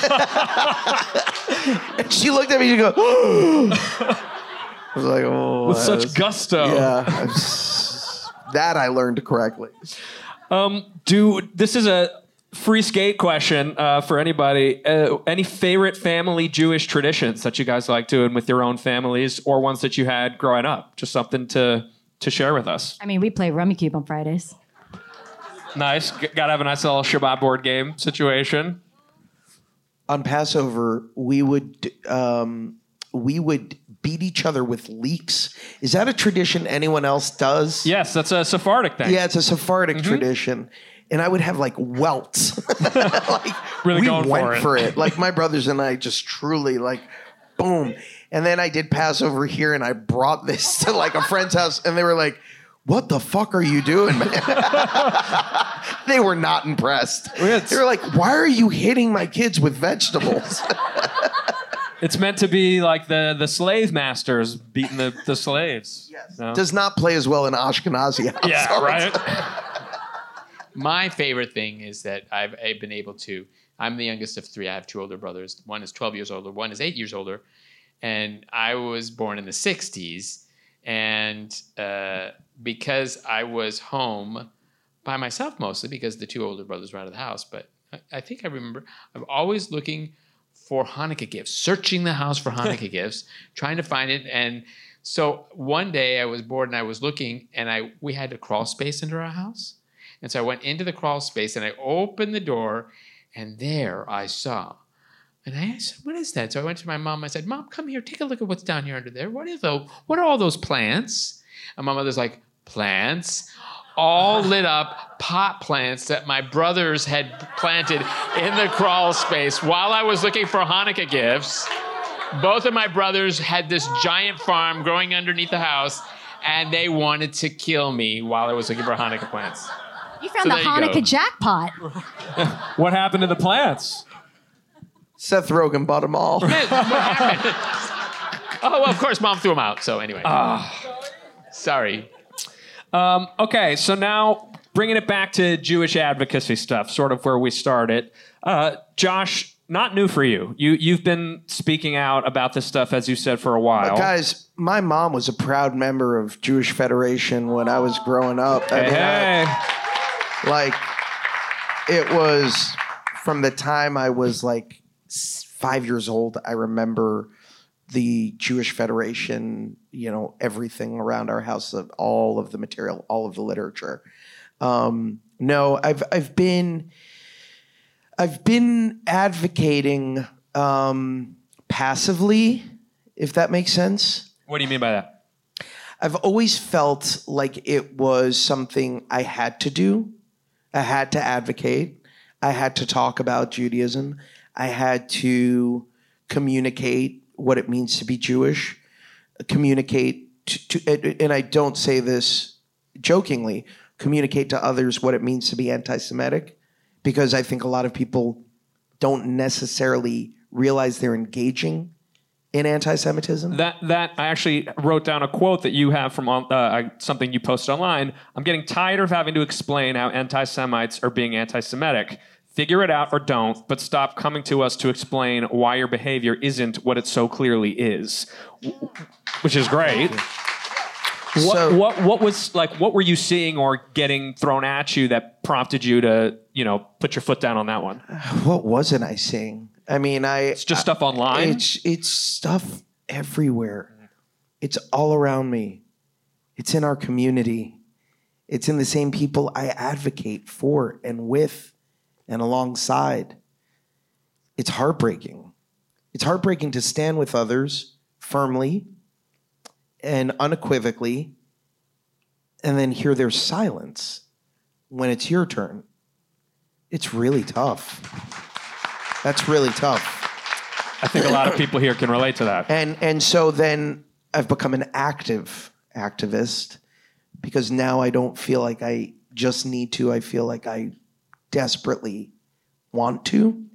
And she looked at me and she goes, I was like, oh. With that such is- gusto. Yeah. I was- that I learned correctly. Um, do this is a free skate question uh, for anybody. Uh, any favorite family Jewish traditions that you guys like doing with your own families, or ones that you had growing up? Just something to to share with us. I mean, we play Rummy Cube on Fridays. Nice. G- gotta have a nice little Shabbat board game situation. on Passover, we would um, we would beat each other with leeks. Is that a tradition anyone else does? Yes, that's a Sephardic thing. Yeah, it's a Sephardic mm-hmm. tradition. And I would have like welts. like really we going went for it. for it. Like my brothers and I just truly like, boom. And then I did Passover here, and I brought this to like a friend's house, and they were like, "What the fuck are you doing, man?" They were not impressed. It's, they were like, "Why are you hitting my kids with vegetables?" It's meant to be like the, the slave masters beating the, the slaves. Yes. No? Does not play as well in Ashkenazi households. Yeah, right? My favorite thing is that I've, I've been able to, I'm the youngest of three. I have two older brothers. One is twelve years older. One is eight years older. And I was born in the sixties. And uh, because I was home by myself mostly, because the two older brothers were out of the house. But I, I think I remember, I'm always looking for Hanukkah gifts, searching the house for Hanukkah gifts, trying to find it. And so one day I was bored and I was looking, and I we had a crawl space into our house. And so I went into the crawl space and I opened the door, and there I saw. And I asked, "What is that?" So I went to my mom. I said, "Mom, come here. Take a look at what's down here under there. What are those? What are all those plants?" And my mother's like, "Plants?" All lit up pot plants that my brothers had planted in the crawl space while I was looking for Hanukkah gifts. Both of my brothers had this giant farm growing underneath the house, and they wanted to kill me while I was looking for Hanukkah plants. You found So the there you Hanukkah go. jackpot. What happened to the plants? Seth Rogen bought them all. What happened? Oh, well, of course, Mom threw them out. So anyway. Sorry. Um, okay, so now bringing it back to Jewish advocacy stuff, sort of where we started. Uh, Josh, not new for you. You you've been speaking out about this stuff, as you said, for a while. Guys, my mom was a proud member of Jewish Federation when I was growing up. I Hey, mean, hey. I- like, it was from the time I was like s- five years old. I remember the Jewish Federation, you know, everything around our house, of all of the material, all of the literature. Um, no, I've I've been I've been advocating um, passively, if that makes sense. What do you mean by that? I've always felt like it was something I had to do. I had to advocate. I had to talk about Judaism. I had to communicate what it means to be Jewish, communicate to, to, and I don't say this jokingly, communicate to others what it means to be anti-Semitic, because I think a lot of people don't necessarily realize they're engaging in anti-Semitism. That that I actually wrote down a quote that you have from uh, something you posted online. I'm getting tired of having to explain how anti-Semites are being anti-Semitic. Figure it out or don't, but stop coming to us to explain why your behavior isn't what it so clearly is, which is great. What, So- what what was like? What were you seeing or getting thrown at you that prompted you to, you know, put your foot down on that one? What wasn't I seeing? I mean, I It's just stuff online. It's it's stuff everywhere. It's all around me. It's in our community. It's in the same people I advocate for and with and alongside. It's heartbreaking. It's heartbreaking to stand with others firmly and unequivocally and then hear their silence when it's your turn. It's really tough. That's really tough. I think a lot of people here can relate to that. And and so then I've become an active activist because now I don't feel like I just need to. I feel like I desperately want to,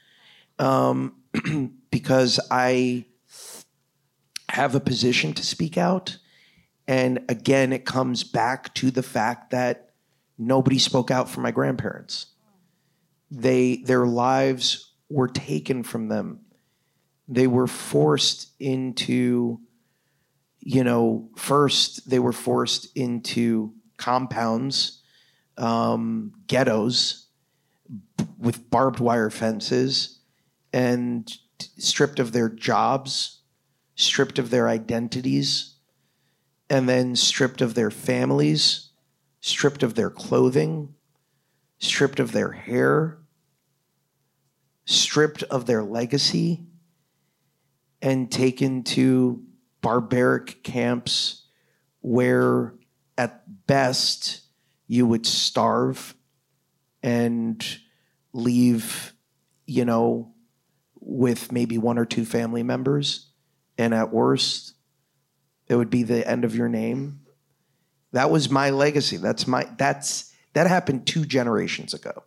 um, because I have a position to speak out. And again, it comes back to the fact that nobody spoke out for my grandparents. They their lives were taken from them. They were forced into, you know, first they were forced into compounds, um, ghettos b- with barbed wire fences, and t- stripped of their jobs, stripped of their identities, and then stripped of their families, stripped of their clothing, stripped of their hair, stripped of their legacy and taken to barbaric camps where at best you would starve and leave, you know, with maybe one or two family members. And at worst, it would be the end of your name. That was my legacy. That's my, that's, that happened two generations ago.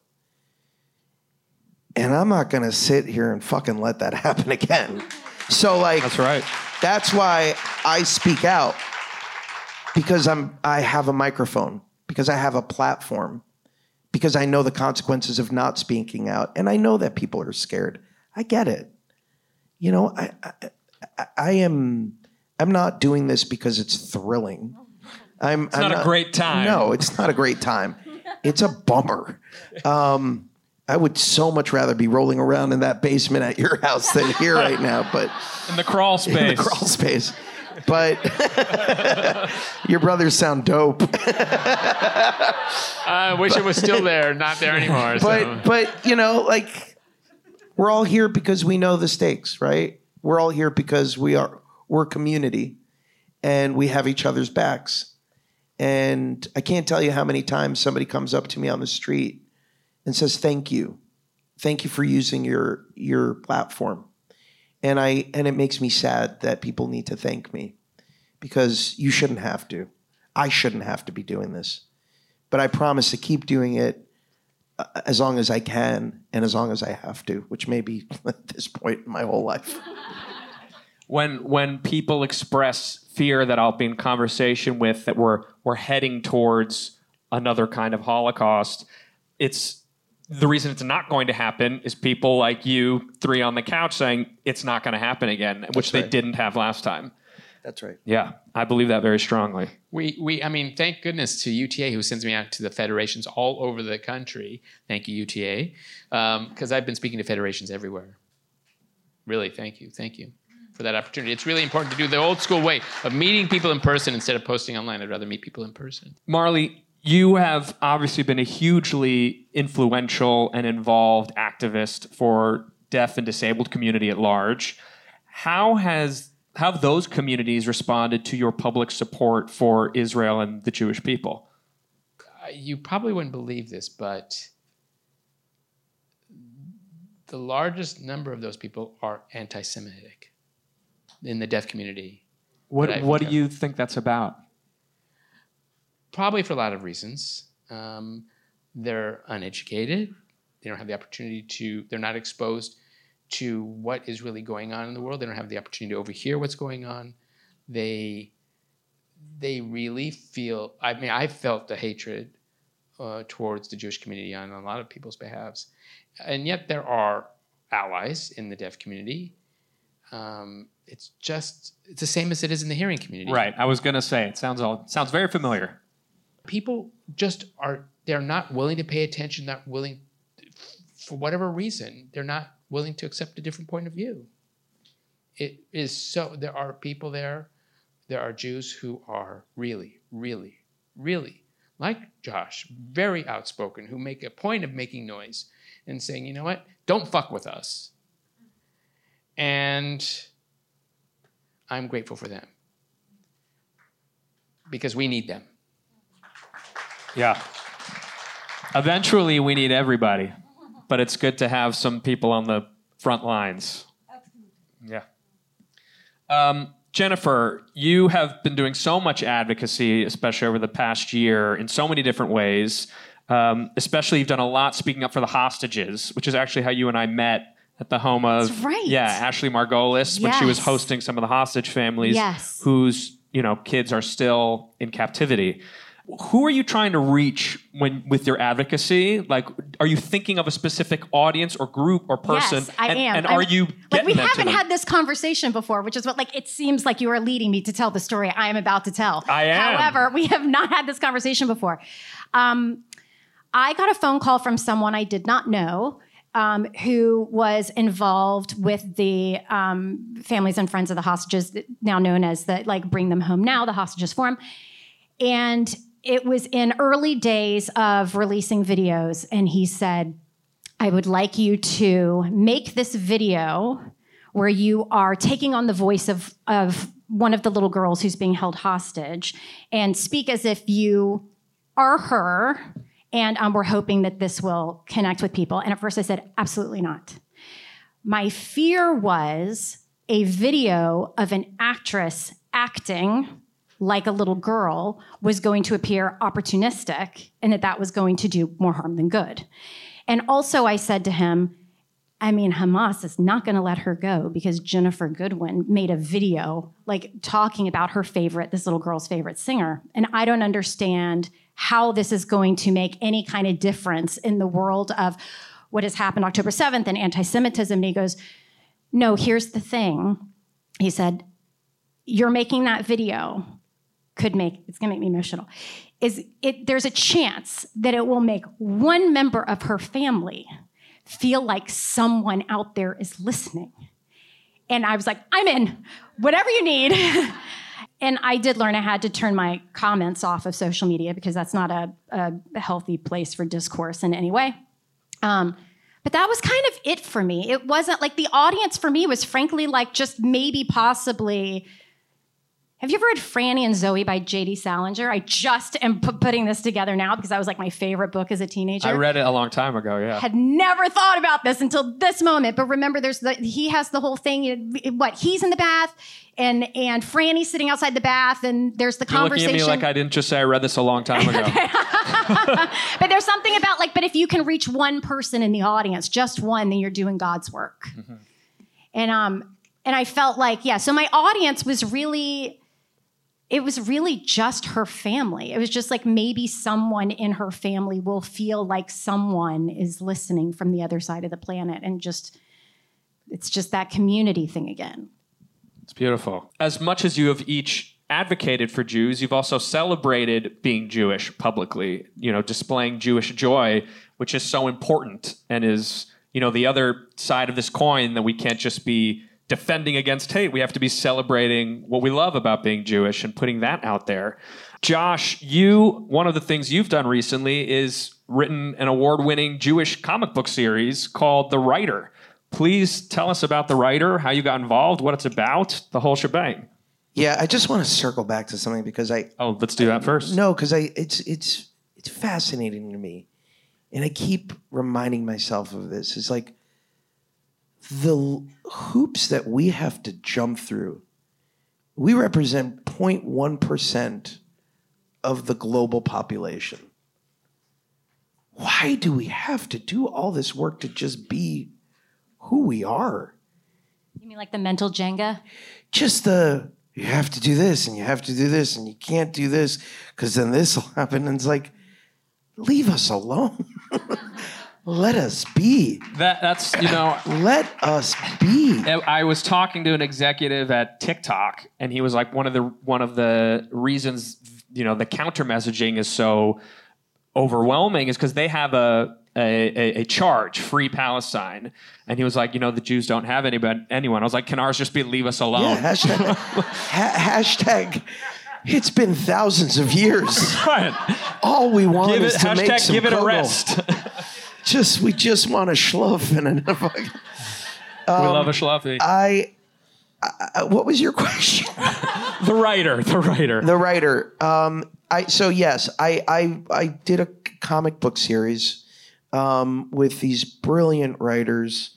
And I'm not going to sit here and fucking let that happen again. So like, That's right. That's why I speak out, because I'm, I have a microphone, because I have a platform, because I know the consequences of not speaking out. And I know that people are scared. I get it. You know, I, I, I am, I'm not doing this because it's thrilling. I'm, It's I'm not, not a great time. No, it's not a great time. It's a bummer. Um, I would so much rather be rolling around in that basement at your house than here right now. But in the crawl space. In the crawl space. But your brothers sound dope. I wish it was still there, not there anymore. But so. but you know, like, we're all here because we know the stakes, right? We're all here because we are we're a community, and we have each other's backs. And I can't tell you how many times somebody comes up to me on the street and says, "Thank you, thank you for using your your platform." And I and it makes me sad that people need to thank me, because you shouldn't have to. I shouldn't have to be doing this. But I promise to keep doing it as long as I can and as long as I have to, which may be at this point in my whole life. When when people express fear that I'll be in conversation with that we're we're heading towards another kind of Holocaust, it's the reason it's not going to happen is people like you three on the couch saying it's not going to happen again, which right. they didn't have last time. That's right. Yeah, I believe that very strongly. We, we, I mean, thank goodness to U T A, who sends me out to the federations all over the country. Thank you, U T A, because um, I've been speaking to federations everywhere. Really, thank you, thank you for that opportunity. It's really important to do the old school way of meeting people in person instead of posting online. I'd rather meet people in person. Marley, you have obviously been a hugely influential and involved activist for deaf and disabled community at large. How has how have those communities responded to your public support for Israel and the Jewish people? Uh, you probably wouldn't believe this, but the largest number of those people are anti-Semitic in the deaf community. What What do you think that's about? Probably for a lot of reasons. Um, they're uneducated. They don't have the opportunity to, they're not exposed to what is really going on in the world. They don't have the opportunity to overhear what's going on. They they really feel, I mean, I felt the hatred uh, towards the Jewish community on a lot of people's behalves. And yet there are allies in the deaf community. Um, it's just, it's the same as it is in the hearing community. Right, I was going to say, it sounds all sounds very familiar. People just are, they're not willing to pay attention, not willing, for whatever reason, they're not willing to accept a different point of view. It is so, there are people there, there are Jews who are really, really, really, like Josh, very outspoken, who make a point of making noise and saying, you know what, don't fuck with us. And I'm grateful for them, because we need them. Yeah. Eventually, we need everybody, but it's good to have some people on the front lines. Yeah. Um, Jennifer, you have been doing so much advocacy, especially over the past year, in so many different ways. Um, especially, you've done a lot speaking up for the hostages, which is actually how you and I met at the home of That's right. yeah Ashley Margolis, when she was Yes. hosting some of the hostage families Yes. whose you know kids are still in captivity. Who are you trying to reach when with your advocacy? Like, are you thinking of a specific audience or group or person? Yes, I and, am. And are I'm- you like getting we them to haven't them? had this conversation before, which is what like it seems like you are leading me to tell the story I am about to tell. I am. However, we have not had this conversation before. Um, I got a phone call from someone I did not know. Um, who was involved with the um, families and friends of the hostages, now known as the like Bring Them Home Now, the Hostages Forum. And it was in early days of releasing videos. And he said, I would like you to make this video where you are taking on the voice of, of one of the little girls who's being held hostage and speak as if you are her, and um, we're hoping that this will connect with people. And at first I said, absolutely not. My fear was a video of an actress acting like a little girl was going to appear opportunistic and that that was going to do more harm than good. And also I said to him, I mean, Hamas is not going to let her go because Jennifer Goodwin made a video like talking about her favorite, this little girl's favorite singer. And I don't understand how this is going to make any kind of difference in the world of what has happened October seventh and anti-Semitism. And he goes, no, here's the thing. He said, you're making that video could make, it's going to make me emotional, is it, there's a chance that it will make one member of her family feel like someone out there is listening. And I was like, I'm in, whatever you need. And I did learn I had to turn my comments off of social media because that's not a, a healthy place for discourse in any way. Um, but that was kind of it for me. It wasn't like the audience for me was frankly like just maybe possibly. Have you ever read Franny and Zoe by J D Salinger? I just am p- putting this together now because that was like my favorite book as a teenager. I read it a long time ago, yeah. Had never thought about this until this moment. But remember, there's the, he has the whole thing. What, he's in the bath and and Franny's sitting outside the bath and there's the You're conversation. looking at me like I didn't just say I read this a long time ago. But there's something about like, but if you can reach one person in the audience, just one, then you're doing God's work. Mm-hmm. And um, and I felt like, yeah, so my audience was really... It was really just her family. It was just like maybe someone in her family will feel like someone is listening from the other side of the planet. And just, it's just that community thing again. It's beautiful. As much as you have each advocated for Jews, you've also celebrated being Jewish publicly, you know, displaying Jewish joy, which is so important and is, you know, the other side of this coin that we can't just be defending against hate. We have to be celebrating what we love about being Jewish and putting that out there. Josh, you, one of the things you've done recently is written an award-winning Jewish comic book series called The Writer. Please tell us about The Writer, how you got involved, what it's about, the whole shebang. Yeah, I just want to circle back to something because I... Oh, let's do that first. No, because I it's it's it's fascinating to me. And I keep reminding myself of this. It's like, the hoops that we have to jump through, we represent zero point one percent of the global population. Why do we have to do all this work to just be who we are? You mean like the mental Jenga? Just the, you have to do this and you have to do this and you can't do this because then this will happen. And it's like, leave us alone. Let us be. That that's you know. Let us be. I was talking to an executive at TikTok, and he was like, one of the one of the reasons you know the counter messaging is so overwhelming is because they have a, a a charge, Free Palestine, and he was like, you know, the Jews don't have anybody anyone. I was like, can ours just be leave us alone? Yeah, hashtag. ha- hashtag. It's been thousands of years. Right. All we want Give is it, to make hashtag some give it a kugel. rest. Just we just want a schluff and a fucking. Um, we love a schluffy. I, I. What was your question? The writer. The writer. The writer. Um. I. So yes, I. I. I did a comic book series, um, with these brilliant writers,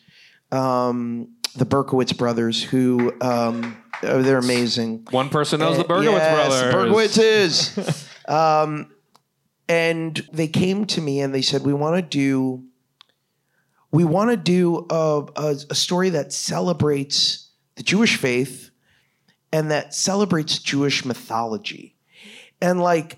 um, the Berkowitz brothers, who um, oh, they're amazing. One person knows the Berkowitz yes, brothers. Berkowitzes. um. And they came to me and they said, we want to do, we want to do a, a, a story that celebrates the Jewish faith and that celebrates Jewish mythology. And like,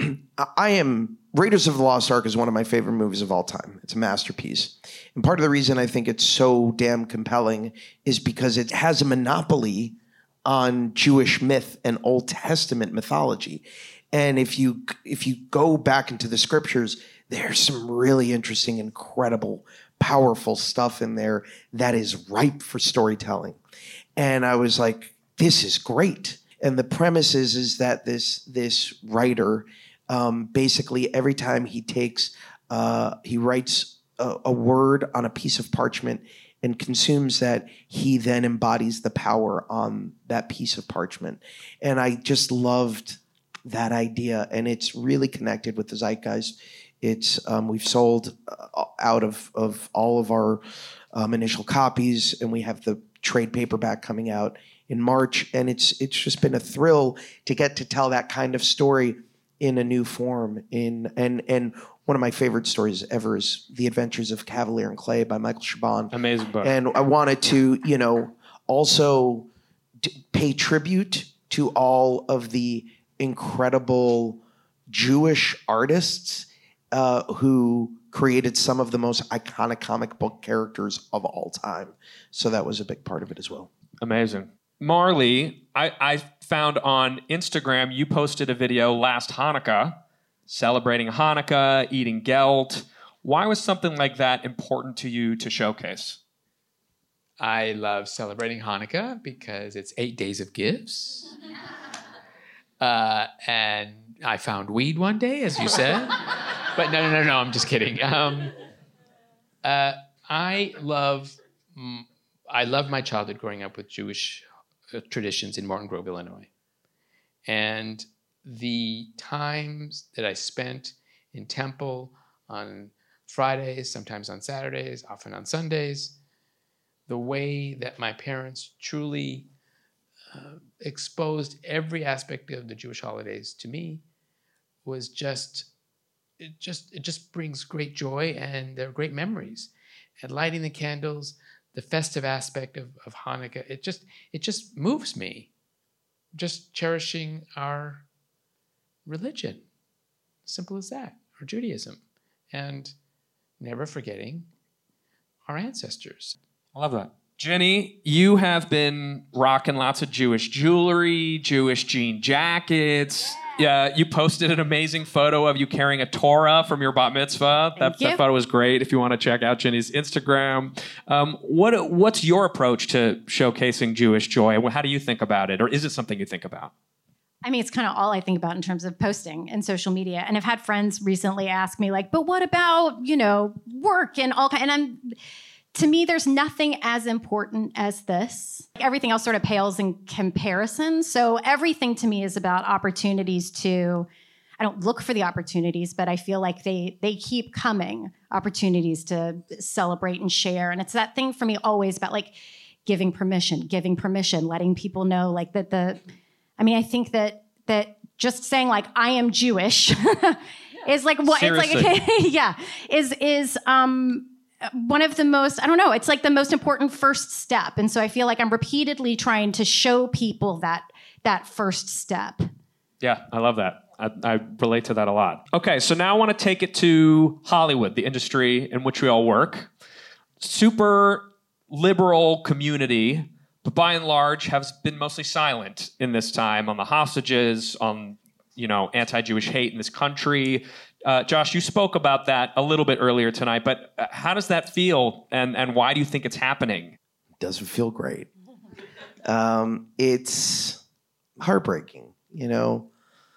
I am, Raiders of the Lost Ark is one of my favorite movies of all time. It's a masterpiece. And part of the reason I think it's so damn compelling is because it has a monopoly on Jewish myth and Old Testament mythology. And if you if you go back into the scriptures, there's some really interesting, incredible, powerful stuff in there that is ripe for storytelling. And I was like, this is great. And the premise is, is that this this writer, um, basically every time he takes, uh, he writes a, a word on a piece of parchment and consumes that, he then embodies the power on that piece of parchment. And I just loved that idea, and it's really connected with the zeitgeist. It's um, we've sold uh, out of, of all of our um, initial copies, and we have the trade paperback coming out in March, and it's it's just been a thrill to get to tell that kind of story in a new form. In and and one of my favorite stories ever is The Adventures of Cavalier and Clay by Michael Chabon. Amazing book. And I wanted to, you know, also d- pay tribute to all of the incredible Jewish artists uh, who created some of the most iconic comic book characters of all time. So that was a big part of it as well. Amazing. Marley, I, I found on Instagram you posted a video last Hanukkah celebrating Hanukkah, eating gelt. Why was something like that important to you to showcase? I love celebrating Hanukkah because it's eight days of gifts. Uh, and I found weed one day, as you said. But no, no, no, no, I'm just kidding. Um, uh, I love I love my childhood growing up with Jewish uh, traditions in Morton Grove, Illinois. And the times that I spent in temple on Fridays, sometimes on Saturdays, often on Sundays, the way that my parents truly uh, exposed every aspect of the Jewish holidays to me was just, it just, it just brings great joy, and they're great memories. And lighting the candles, the festive aspect of, of Hanukkah, it just, it just moves me. Just cherishing our religion, simple as that, or Judaism, and never forgetting our ancestors. I love that. Jenny, you have been rocking lots of Jewish jewelry, Jewish jean jackets. Yeah, you posted an amazing photo of you carrying a Torah from your bat mitzvah. That, that photo was great. If you want to check out Jenny's Instagram, um, what what's your approach to showcasing Jewish joy? How do you think about it, or is it something you think about? I mean, it's kind of all I think about in terms of posting and social media. And I've had friends recently ask me, like, but what about, you know, work and all kind? And I'm, to me, there's nothing as important as this. Everything else sort of pales in comparison. So everything to me is about opportunities to, I don't look for the opportunities, but I feel like they they keep coming, opportunities to celebrate and share. And it's that thing for me always about like giving permission, giving permission, letting people know like that the, I mean, I think that that just saying like I am Jewish is like what Seriously. it's like yeah is is um one of the most, I don't know, it's like the most important first step. And so I feel like I'm repeatedly trying to show people that that first step. Yeah, I love that. I, I relate to that a lot. Okay, so now I want to take it to Hollywood, the industry in which we all work. Super liberal community, but by and large has been mostly silent in this time on the hostages, on, you know, anti-Jewish hate in this country. Uh, Josh, you spoke about that a little bit earlier tonight, but uh, how does that feel, and, and why do you think it's happening? It doesn't feel great. Um, it's heartbreaking, you know.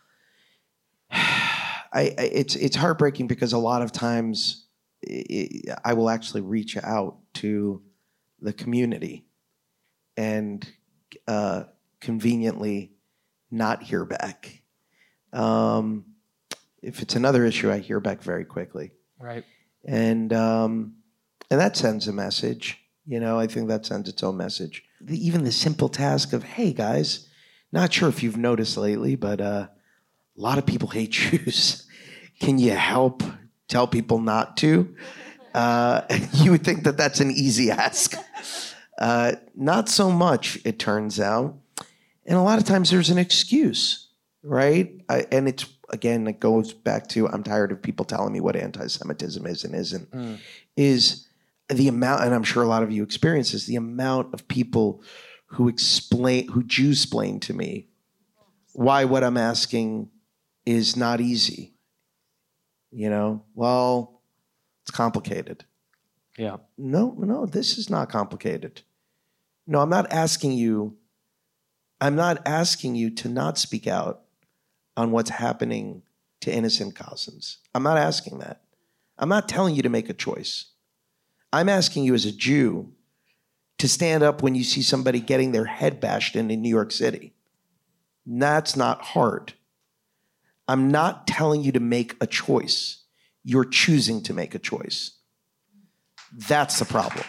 I, I it's it's heartbreaking because a lot of times it, I will actually reach out to the community and uh, conveniently not hear back. Um, if it's another issue, I hear back very quickly. Right. And um, and that sends a message. You know, I think that sends its own message. The, even the simple task of, hey, guys, not sure if you've noticed lately, but uh, a lot of people hate Jews. Can you help tell people not to? Uh, you would think that that's an easy ask. Uh, not so much, it turns out. And a lot of times there's an excuse, right? I, and it's, again, it goes back to I'm tired of people telling me what anti-Semitism is and isn't, mm. is the amount, and I'm sure a lot of you experience this, the amount of people who explain, who Jew-splain to me why what I'm asking is not easy. You know, well, it's complicated. Yeah. No, no, this is not complicated. No, I'm not asking you, I'm not asking you to not speak out on what's happening to innocent Gazans. I'm not asking that. I'm not telling you to make a choice. I'm asking you as a Jew to stand up when you see somebody getting their head bashed in in New York City. That's not hard. I'm not telling you to make a choice. You're choosing to make a choice. That's the problem.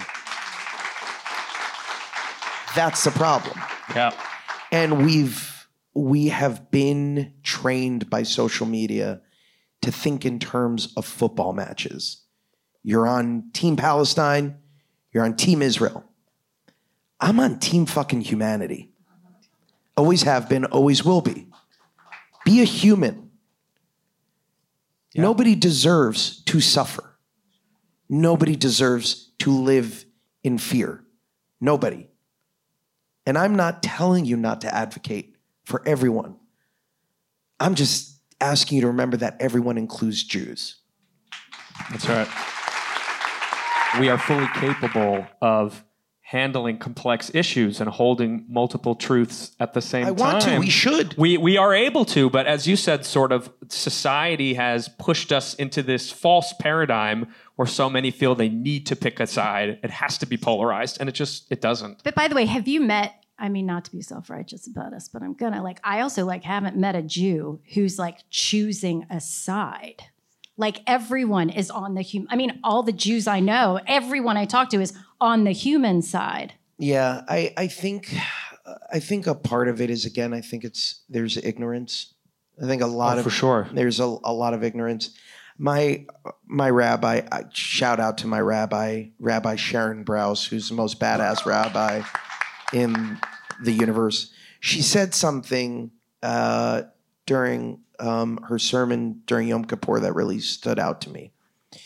That's the problem. Yeah. And we've we have been trained by social media to think in terms of football matches. You're on Team Palestine, you're on Team Israel. I'm on Team fucking humanity. Always have been, always will be. Be a human. Yeah. Nobody deserves to suffer. Nobody deserves to live in fear. Nobody. And I'm not telling you not to advocate for everyone. I'm just asking you to remember that everyone includes Jews. That's right. We are fully capable of handling complex issues and holding multiple truths at the same I time. I want to. We should. We we are able to, but as you said, sort of society has pushed us into this false paradigm where so many feel they need to pick a side. It has to be polarized, and it just it doesn't. But by the way, have you met? I mean, not to be self-righteous about us, but I'm gonna like. I also like haven't met a Jew who's like choosing a side. Like everyone is on the human. I mean, all the Jews I know, everyone I talk to is on the human side. Yeah, I, I think, I think a part of it is, again, I think it's there's ignorance. I think a lot oh, of for sure there's a, a lot of ignorance. My my rabbi, I shout out to my rabbi, Rabbi Sharon Brous, who's the most badass rabbi in the universe. She said something uh, during. Um, her sermon during Yom Kippur that really stood out to me.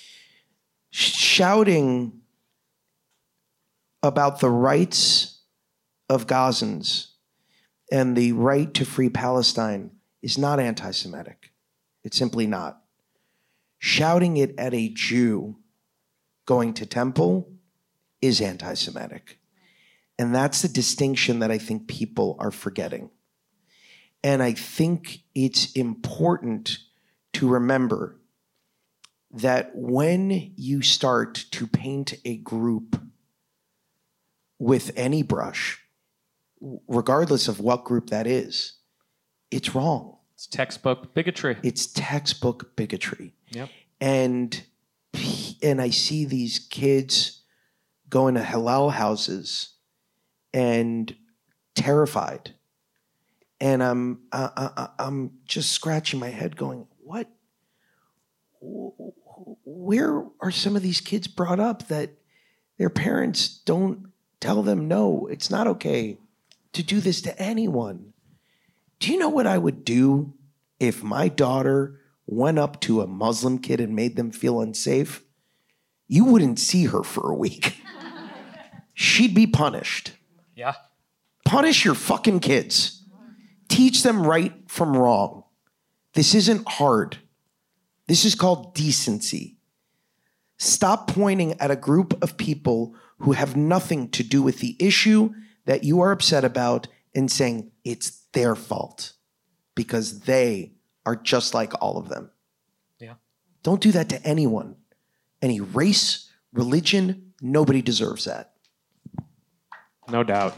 Shouting about the rights of Gazans and the right to free Palestine is not anti-Semitic. It's simply not. Shouting it at a Jew going to temple is anti-Semitic. And that's the distinction that I think people are forgetting. And I think it's important to remember that when you start to paint a group with any brush, regardless of what group that is, it's wrong. It's textbook bigotry. It's textbook bigotry. Yep. And, and I see these kids going to halal houses and terrified. And I'm uh, uh, I'm just scratching my head going, what? Where are some of these kids brought up that their parents don't tell them, no, it's not okay to do this to anyone? Do you know what I would do if my daughter went up to a Muslim kid and made them feel unsafe? You wouldn't see her for a week. She'd be punished. Yeah. Punish your fucking kids. Teach them right from wrong. This isn't hard. This is called decency. Stop pointing at a group of people who have nothing to do with the issue that you are upset about and saying it's their fault because they are just like all of them. Yeah. Don't do that to anyone. Any race, religion, nobody deserves that. No doubt.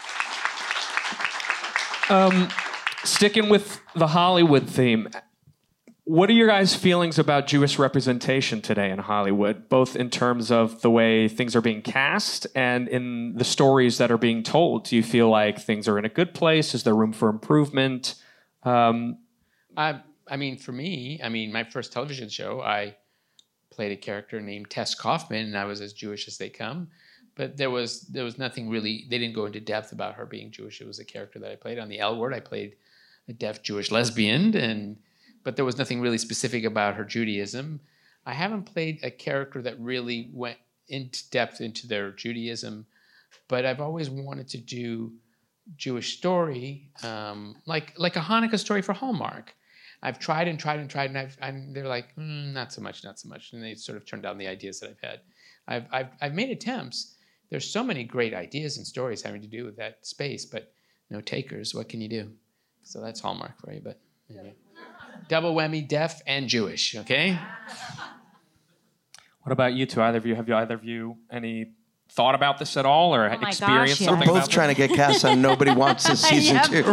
Um, sticking with the Hollywood theme, what are your guys' feelings about Jewish representation today in Hollywood, both in terms of the way things are being cast and in the stories that are being told? Do you feel like things are in a good place? Is there room for improvement? Um, I, I mean, for me, I mean, my first television show, I played a character named Tess Kaufman, and I was as Jewish as they come. But there was there was nothing really, they didn't go into depth about her being Jewish. It was a character that I played. On the L Word, I played a deaf Jewish lesbian, and but there was nothing really specific about her Judaism. I haven't played a character that really went into depth into their Judaism, but I've always wanted to do Jewish story, um, like like a Hanukkah story for Hallmark. I've tried and tried and tried, and I've and they're like, mm, not so much, not so much, and they sort of turned down the ideas that I've had. I've I've I've made attempts. There's so many great ideas and stories having to do with that space, but no takers. What can you do? So that's Hallmark for you, but anyway. Double whammy, deaf and Jewish, okay? What about you two? Either of you, have you either of you any thought about this at all, or Oh my experienced gosh, something yes. about Both trying to get cast on Nobody Wants This season Yep, two. boy,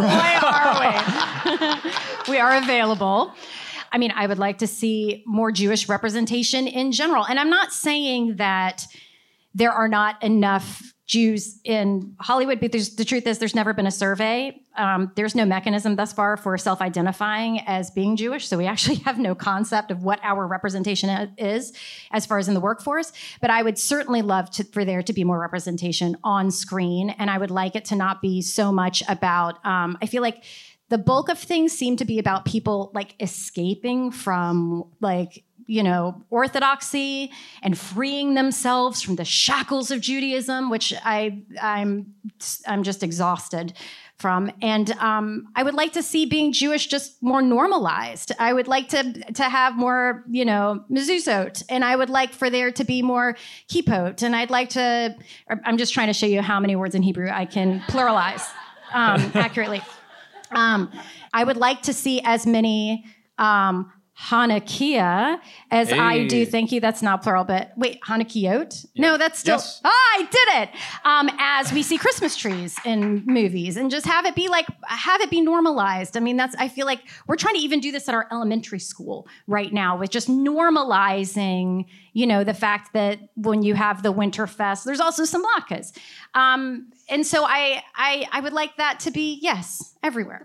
are we. We are available. I mean, I would like to see more Jewish representation in general. And I'm not saying that there are not enough Jews in Hollywood, but there's, the truth is there's never been a survey. Um, there's no mechanism thus far for self-identifying as being Jewish, so we actually have no concept of what our representation is as far as in the workforce. But I would certainly love to, for there to be more representation on screen, and I would like it to not be so much about, um, I feel like the bulk of things seem to be about people like escaping from like, you know, orthodoxy and freeing themselves from the shackles of Judaism, which I, I'm, I'm just exhausted from. And um, I would like to see being Jewish just more normalized. I would like to to have more, you know, mezuzot, and I would like for there to be more kippot, and I'd like to. I'm just trying to show you how many words in Hebrew I can pluralize um, accurately. Um, I would like to see as many um, Hanukkah as Hey. I do. Thank you. That's not plural, but wait, Hanukkahot? No, that's still. Yes. Ah, I did it. Um, as we see Christmas trees in movies, and just have it be like, have it be normalized. I mean, that's. I feel like we're trying to even do this at our elementary school right now with just normalizing, you know, the fact that when you have the Winterfest, there's also some latkes. Um, and so I, I, I would like that to be yes everywhere.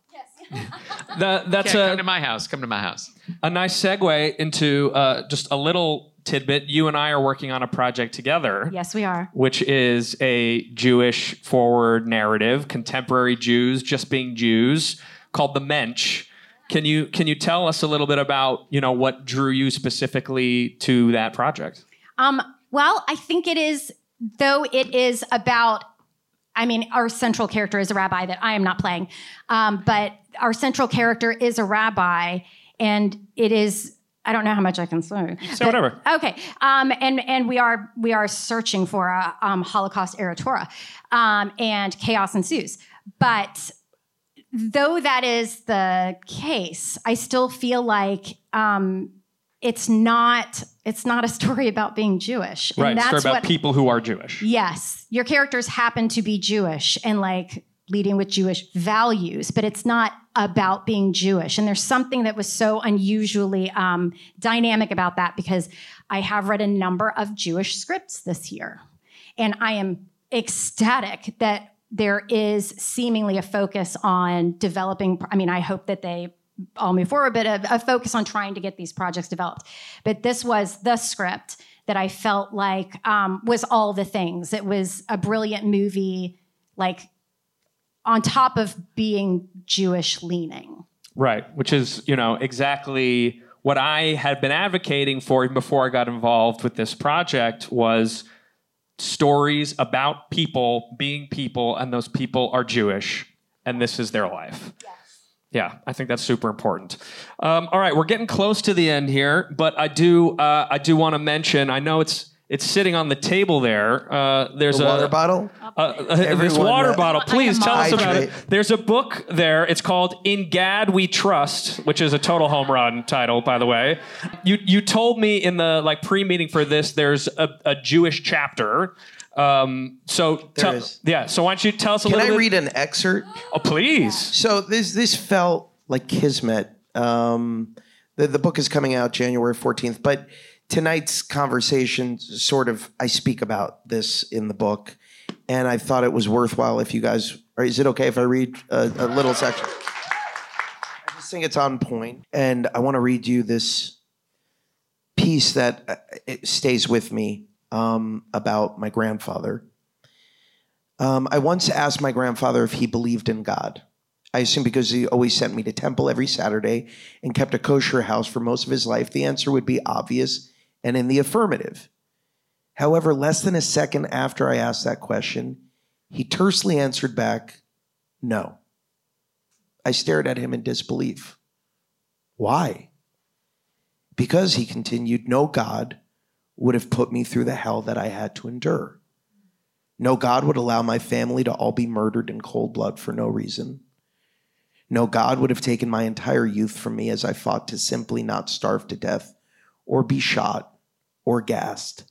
The, that's Yeah, a, come to my house. Come to my house. a nice segue into uh, just a little tidbit. You and I are working on a project together. Yes, we are. Which is a Jewish forward narrative, contemporary Jews just being Jews, called The Mensch. Can you can you tell us a little bit about, you know, what drew you specifically to that project? Um, well, I think it is, though it is about, I mean, our central character is a rabbi that I am not playing, um, but our central character is a rabbi, and it is, I don't know how much I can say. Say whatever. Okay, um, and and we are we are searching for a um, Holocaust era Torah, um, and chaos ensues. But though that is the case, I still feel like um, it's not it's not a story about being Jewish. And Right, that's story about what, people who are Jewish. Yes, your characters happen to be Jewish and like leading with Jewish values, but it's not about being Jewish. And there's something that was so unusually um, dynamic about that, because I have read a number of Jewish scripts this year, and I am ecstatic that there is seemingly a focus on developing. I mean, I hope that they all move forward, but a, a focus on trying to get these projects developed. But this was the script that I felt like um, was all the things. It was a brilliant movie, like on top of being Jewish leaning. Right, which is, you know, exactly what I had been advocating for even before I got involved with this project, was stories about people being people, and those people are Jewish, and this is their life. Yes. Yeah, I think that's super important. Um, all right, we're getting close to the end here, but I do uh, I do want to mention, I know it's it's sitting on the table there. Uh, there's The a water bottle? Uh, uh, this Everyone, water uh, bottle. Please tell us about it. Hydrate. There's a book there. It's called In Gad We Trust, which is a total home run title, by the way. You you told me in the like pre-meeting for this, there's a, a Jewish chapter. Um, so There tell, is. yeah. So why don't you tell us a Can little I bit? read an excerpt? Oh, please. So this this felt like kismet. Um, the the book is coming out January fourteenth, but tonight's conversation sort of, I speak about this in the book, and I thought it was worthwhile if you guys, or is it okay if I read a, a little section? I just think it's on point, and I want to read you this piece that uh, it stays with me um, about my grandfather. Um, I once asked my grandfather if he believed in God. I assume because he always sent me to temple every Saturday and kept a kosher house for most of his life, the answer would be obvious and in the affirmative. However, less than a second after I asked that question, he tersely answered back, no. I stared at him in disbelief. Why? Because, he continued, no God would have put me through the hell that I had to endure. No God would allow my family to all be murdered in cold blood for no reason. No God would have taken my entire youth from me as I fought to simply not starve to death or be shot or gassed?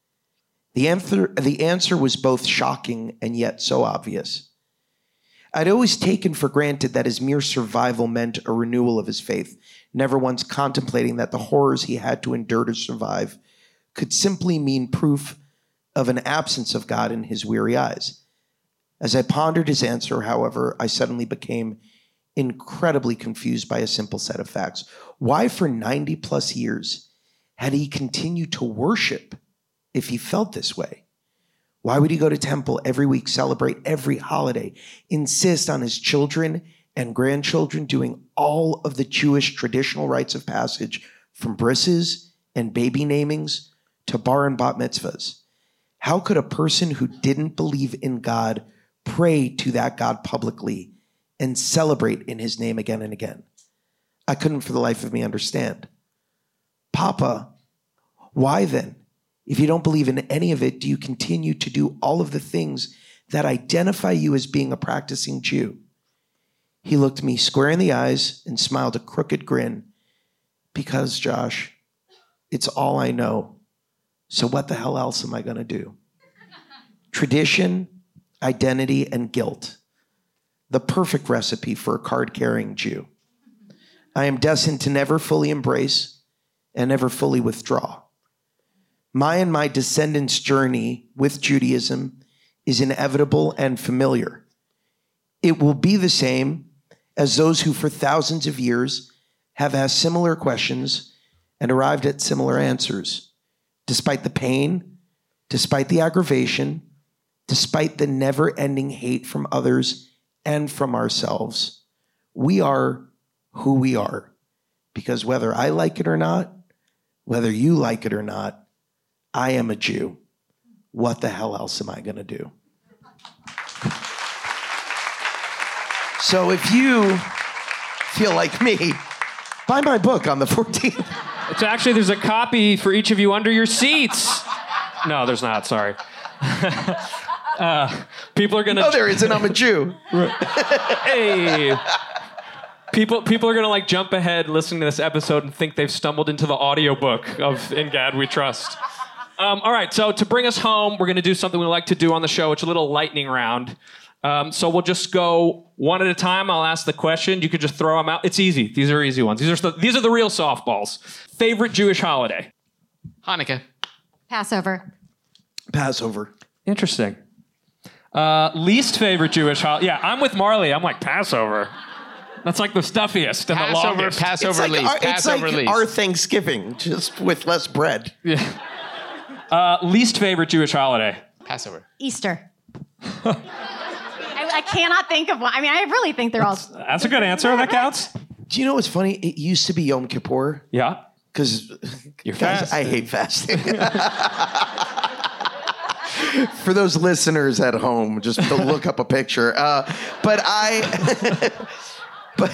The answer, the answer was both shocking and yet so obvious. I'd always taken for granted that his mere survival meant a renewal of his faith, never once contemplating that the horrors he had to endure to survive could simply mean proof of an absence of God in his weary eyes. As I pondered his answer, however, I suddenly became incredibly confused by a simple set of facts. Why for ninety plus years had he continued to worship if he felt this way? Why would he go to temple every week, celebrate every holiday, insist on his children and grandchildren doing all of the Jewish traditional rites of passage, from brisses and baby namings to bar and bat mitzvahs? How could a person who didn't believe in God pray to that God publicly and celebrate in his name again and again? I couldn't for the life of me understand. Papa, why then, if you don't believe in any of it, do you continue to do all of the things that identify you as being a practicing Jew? He looked me square in the eyes and smiled a crooked grin. Because, Josh, it's all I know. So what the hell else am I going to do? Tradition, identity, and guilt. The perfect recipe for a card-carrying Jew. I am destined to never fully embrace and never fully withdraw. My and my descendants' journey with Judaism is inevitable and familiar. It will be the same as those who for thousands of years have asked similar questions and arrived at similar answers. Despite the pain, despite the aggravation, despite the never-ending hate from others and from ourselves, we are who we are. Because whether I like it or not, whether you like it or not, I am a Jew. What the hell else am I going to do? So if you feel like me, buy my book on the fourteenth. It's actually, there's a copy for each of you under your seats. No, there's not, sorry. uh, people are going to... No, there isn't. I'm a Jew. Hey. People people are going to like jump ahead listening to this episode and think they've stumbled into the audiobook of In God We Trust. Um, all right, so to bring us home, we're going to do something we like to do on the show. It's a little lightning round. Um, so we'll just go one at a time. I'll ask the question. You could just throw them out. It's easy. These are easy ones. These are the, these are the real softballs. Favorite Jewish holiday? Hanukkah. Passover. Passover. Interesting. Uh, least favorite Jewish holiday? Yeah, I'm with Marley. I'm like Passover. That's like the stuffiest and the Passover, longest. Passover It's like, least. our, it's Passover like least. our Thanksgiving, just with less bread. Yeah. Uh, least favorite Jewish holiday? Passover. Easter. I, I cannot think of one. I mean, I really think they're all... That's a good answer. That counts. Do you know what's funny? It used to be Yom Kippur. Yeah. Because, You're guys, fast. I hate fasting. For those listeners at home, just to look up a picture. Uh, but I... but,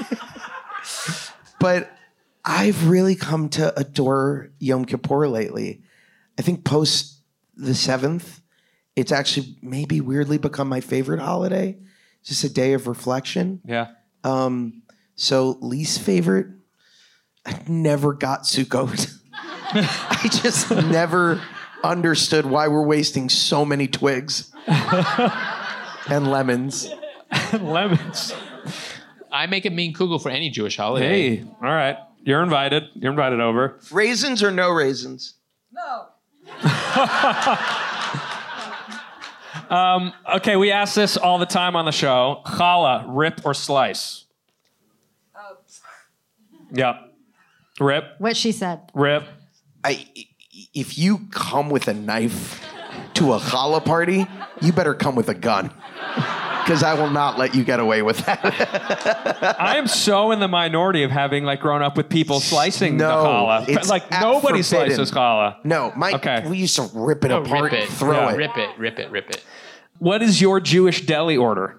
but I've really come to adore Yom Kippur lately. I think post the seventh, it's actually maybe weirdly become my favorite holiday. It's just a day of reflection. Yeah. Um, so least favorite, I never got Sukkot. I just never understood why we're wasting so many twigs and lemons. Lemons. I make a mean kugel for any Jewish holiday. Hey, all right. You're invited. You're invited over. Raisins or no raisins? um, okay, we ask this all the time on the show. Challah, rip or slice? Oh. Yep. Rip. What she said. Rip. I, if you come with a knife to a challah party, you better come with a gun. Because I will not let you get away with that. I am so in the minority of having like grown up with people slicing No, the challah. it's Like at nobody forbidden. slices challah. No, my, Okay. we used to rip it Oh, apart rip and it. throw Yeah. it. Rip it, rip it, rip it. What is your Jewish deli order?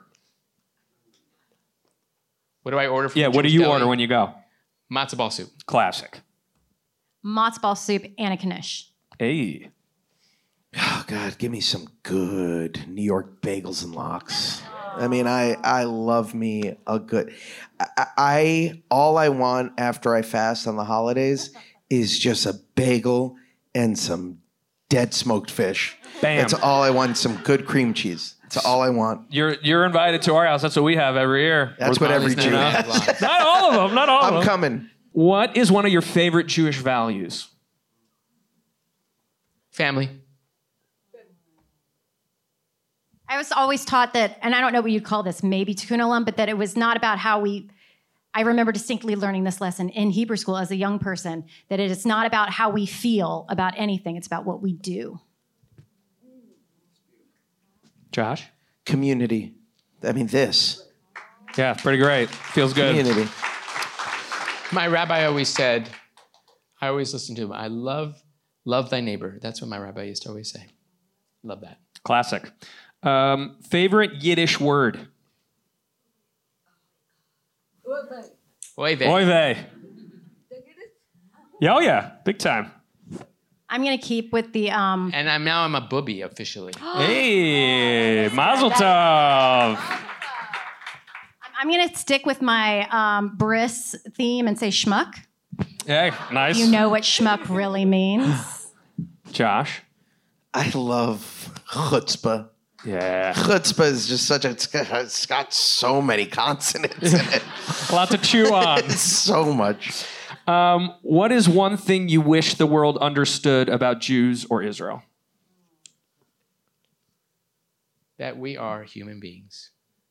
What do I order from Yeah, the what do Jewish you deli? order when you go? Matzo ball soup. Classic. Matzo ball soup and a knish. Hey. Oh, God, give me some good New York bagels and lox. I mean, I, I love me a good... I, I all I want after I fast on the holidays is just a bagel and some dead smoked fish. Bam. That's all I want. Some good cream cheese. That's all I want. You're you're invited to our house. That's what we have every year. That's what every Jew Not has. Not all of them. Not all of I'm them. coming. What is one of your favorite Jewish values? Family. I was always taught that, and I don't know what you'd call this, maybe tikkun olam, but that it was not about how we. I remember distinctly learning this lesson in Hebrew school as a young person, that it is not about how we feel about anything, it's about what we do. Josh? Community. I mean, this. Yeah, pretty great. Feels good. Community. My rabbi always said, I always listen to him, I love, love thy neighbor. That's what my rabbi used to always say. Love that. Classic. Um, favorite Yiddish word? Oy vey. Oy vey. Yeah, oh yeah, big time. I'm going to keep with the. Um, And I'm now I'm a booby officially. Hey, Mazel Tov. I'm going to stick with my um, bris theme and say schmuck. Hey, nice. You know what schmuck really means. Josh? I love chutzpah. Yeah. Chutzpah is just such a, it's got, it's got so many consonants in it. A lot to chew on. It's so much. Um, what is one thing you wish the world understood about Jews or Israel? That we are human beings.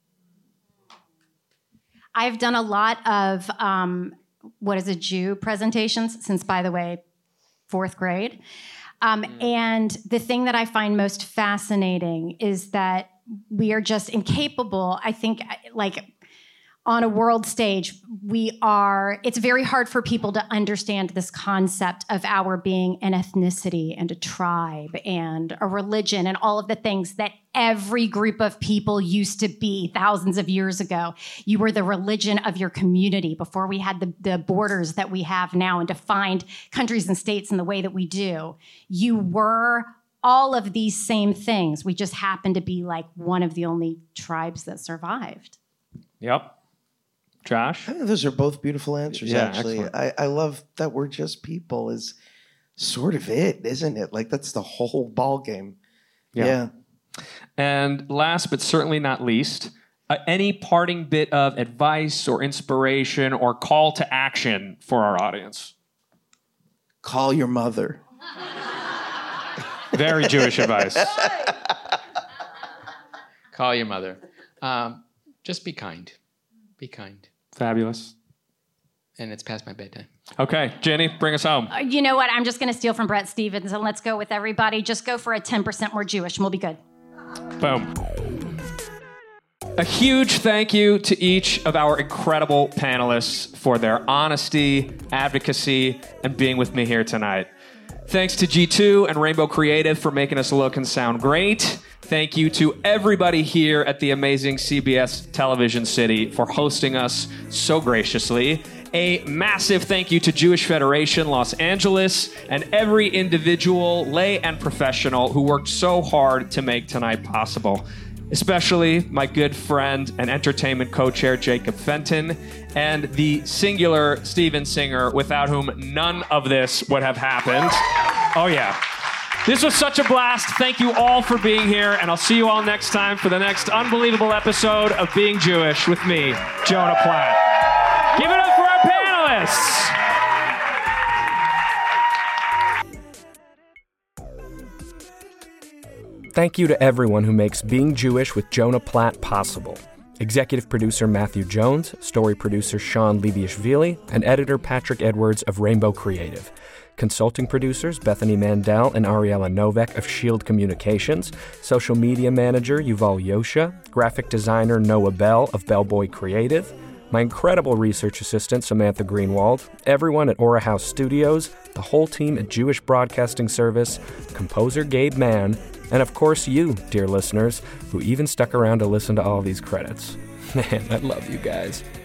I've done a lot of um, what is a Jew presentations since, by the way, fourth grade. Um, and the thing that I find most fascinating is that we are just incapable, I think, like on a world stage, we are, it's very hard for people to understand this concept of our being an ethnicity and a tribe and a religion and all of the things that every group of people used to be thousands of years ago. You were the religion of your community before we had the, the borders that we have now and defined countries and states in the way that we do. You were all of these same things. We just happened to be like one of the only tribes that survived. Yep. Josh? I think those are both beautiful answers, Yeah, actually. excellent. I, I love that we're just people is sort of it, isn't it? Like, that's the whole ball game. Yeah. Yeah. And last but certainly not least, uh, any parting bit of advice or inspiration or call to action for our audience? Call your mother. Very Jewish advice. Call your mother. Um, just be kind. Be kind. Fabulous. And it's past my bedtime. Okay, Jenny, bring us home. Uh, you know what? I'm just going to steal from Brett Stevens and let's go with everybody. Just go for a ten percent more Jewish and we'll be good. Boom. A huge thank you to each of our incredible panelists for their honesty, advocacy, and being with me here tonight. Thanks to G two and Rainbow Creative for making us look and sound great. Thank you to everybody here at the amazing C B S Television City for hosting us so graciously. A massive thank you to Jewish Federation Los Angeles and every individual, lay and professional, who worked so hard to make tonight possible. Especially my good friend and entertainment co-chair Jacob Fenton and the singular Steven Singer, without whom none of this would have happened. Oh yeah. This was such a blast. Thank you all for being here, and I'll see you all next time for the next unbelievable episode of Being Jewish with me, Jonah Platt. Give it up for our panelists. Thank you to everyone who makes Being Jewish with Jonah Platt possible. Executive producer Matthew Jones, story producer Sean Libiashvili, and editor Patrick Edwards of Rainbow Creative. Consulting producers Bethany Mandel and Ariella Novak of Shield Communications, social media manager Yuval Yosha, graphic designer Noah Bell of Bellboy Creative, my incredible research assistant Samantha Greenwald, everyone at Aura House Studios, the whole team at Jewish Broadcasting Service, composer Gabe Mann, and of course you, dear listeners, who even stuck around to listen to all these credits. Man, I love you guys.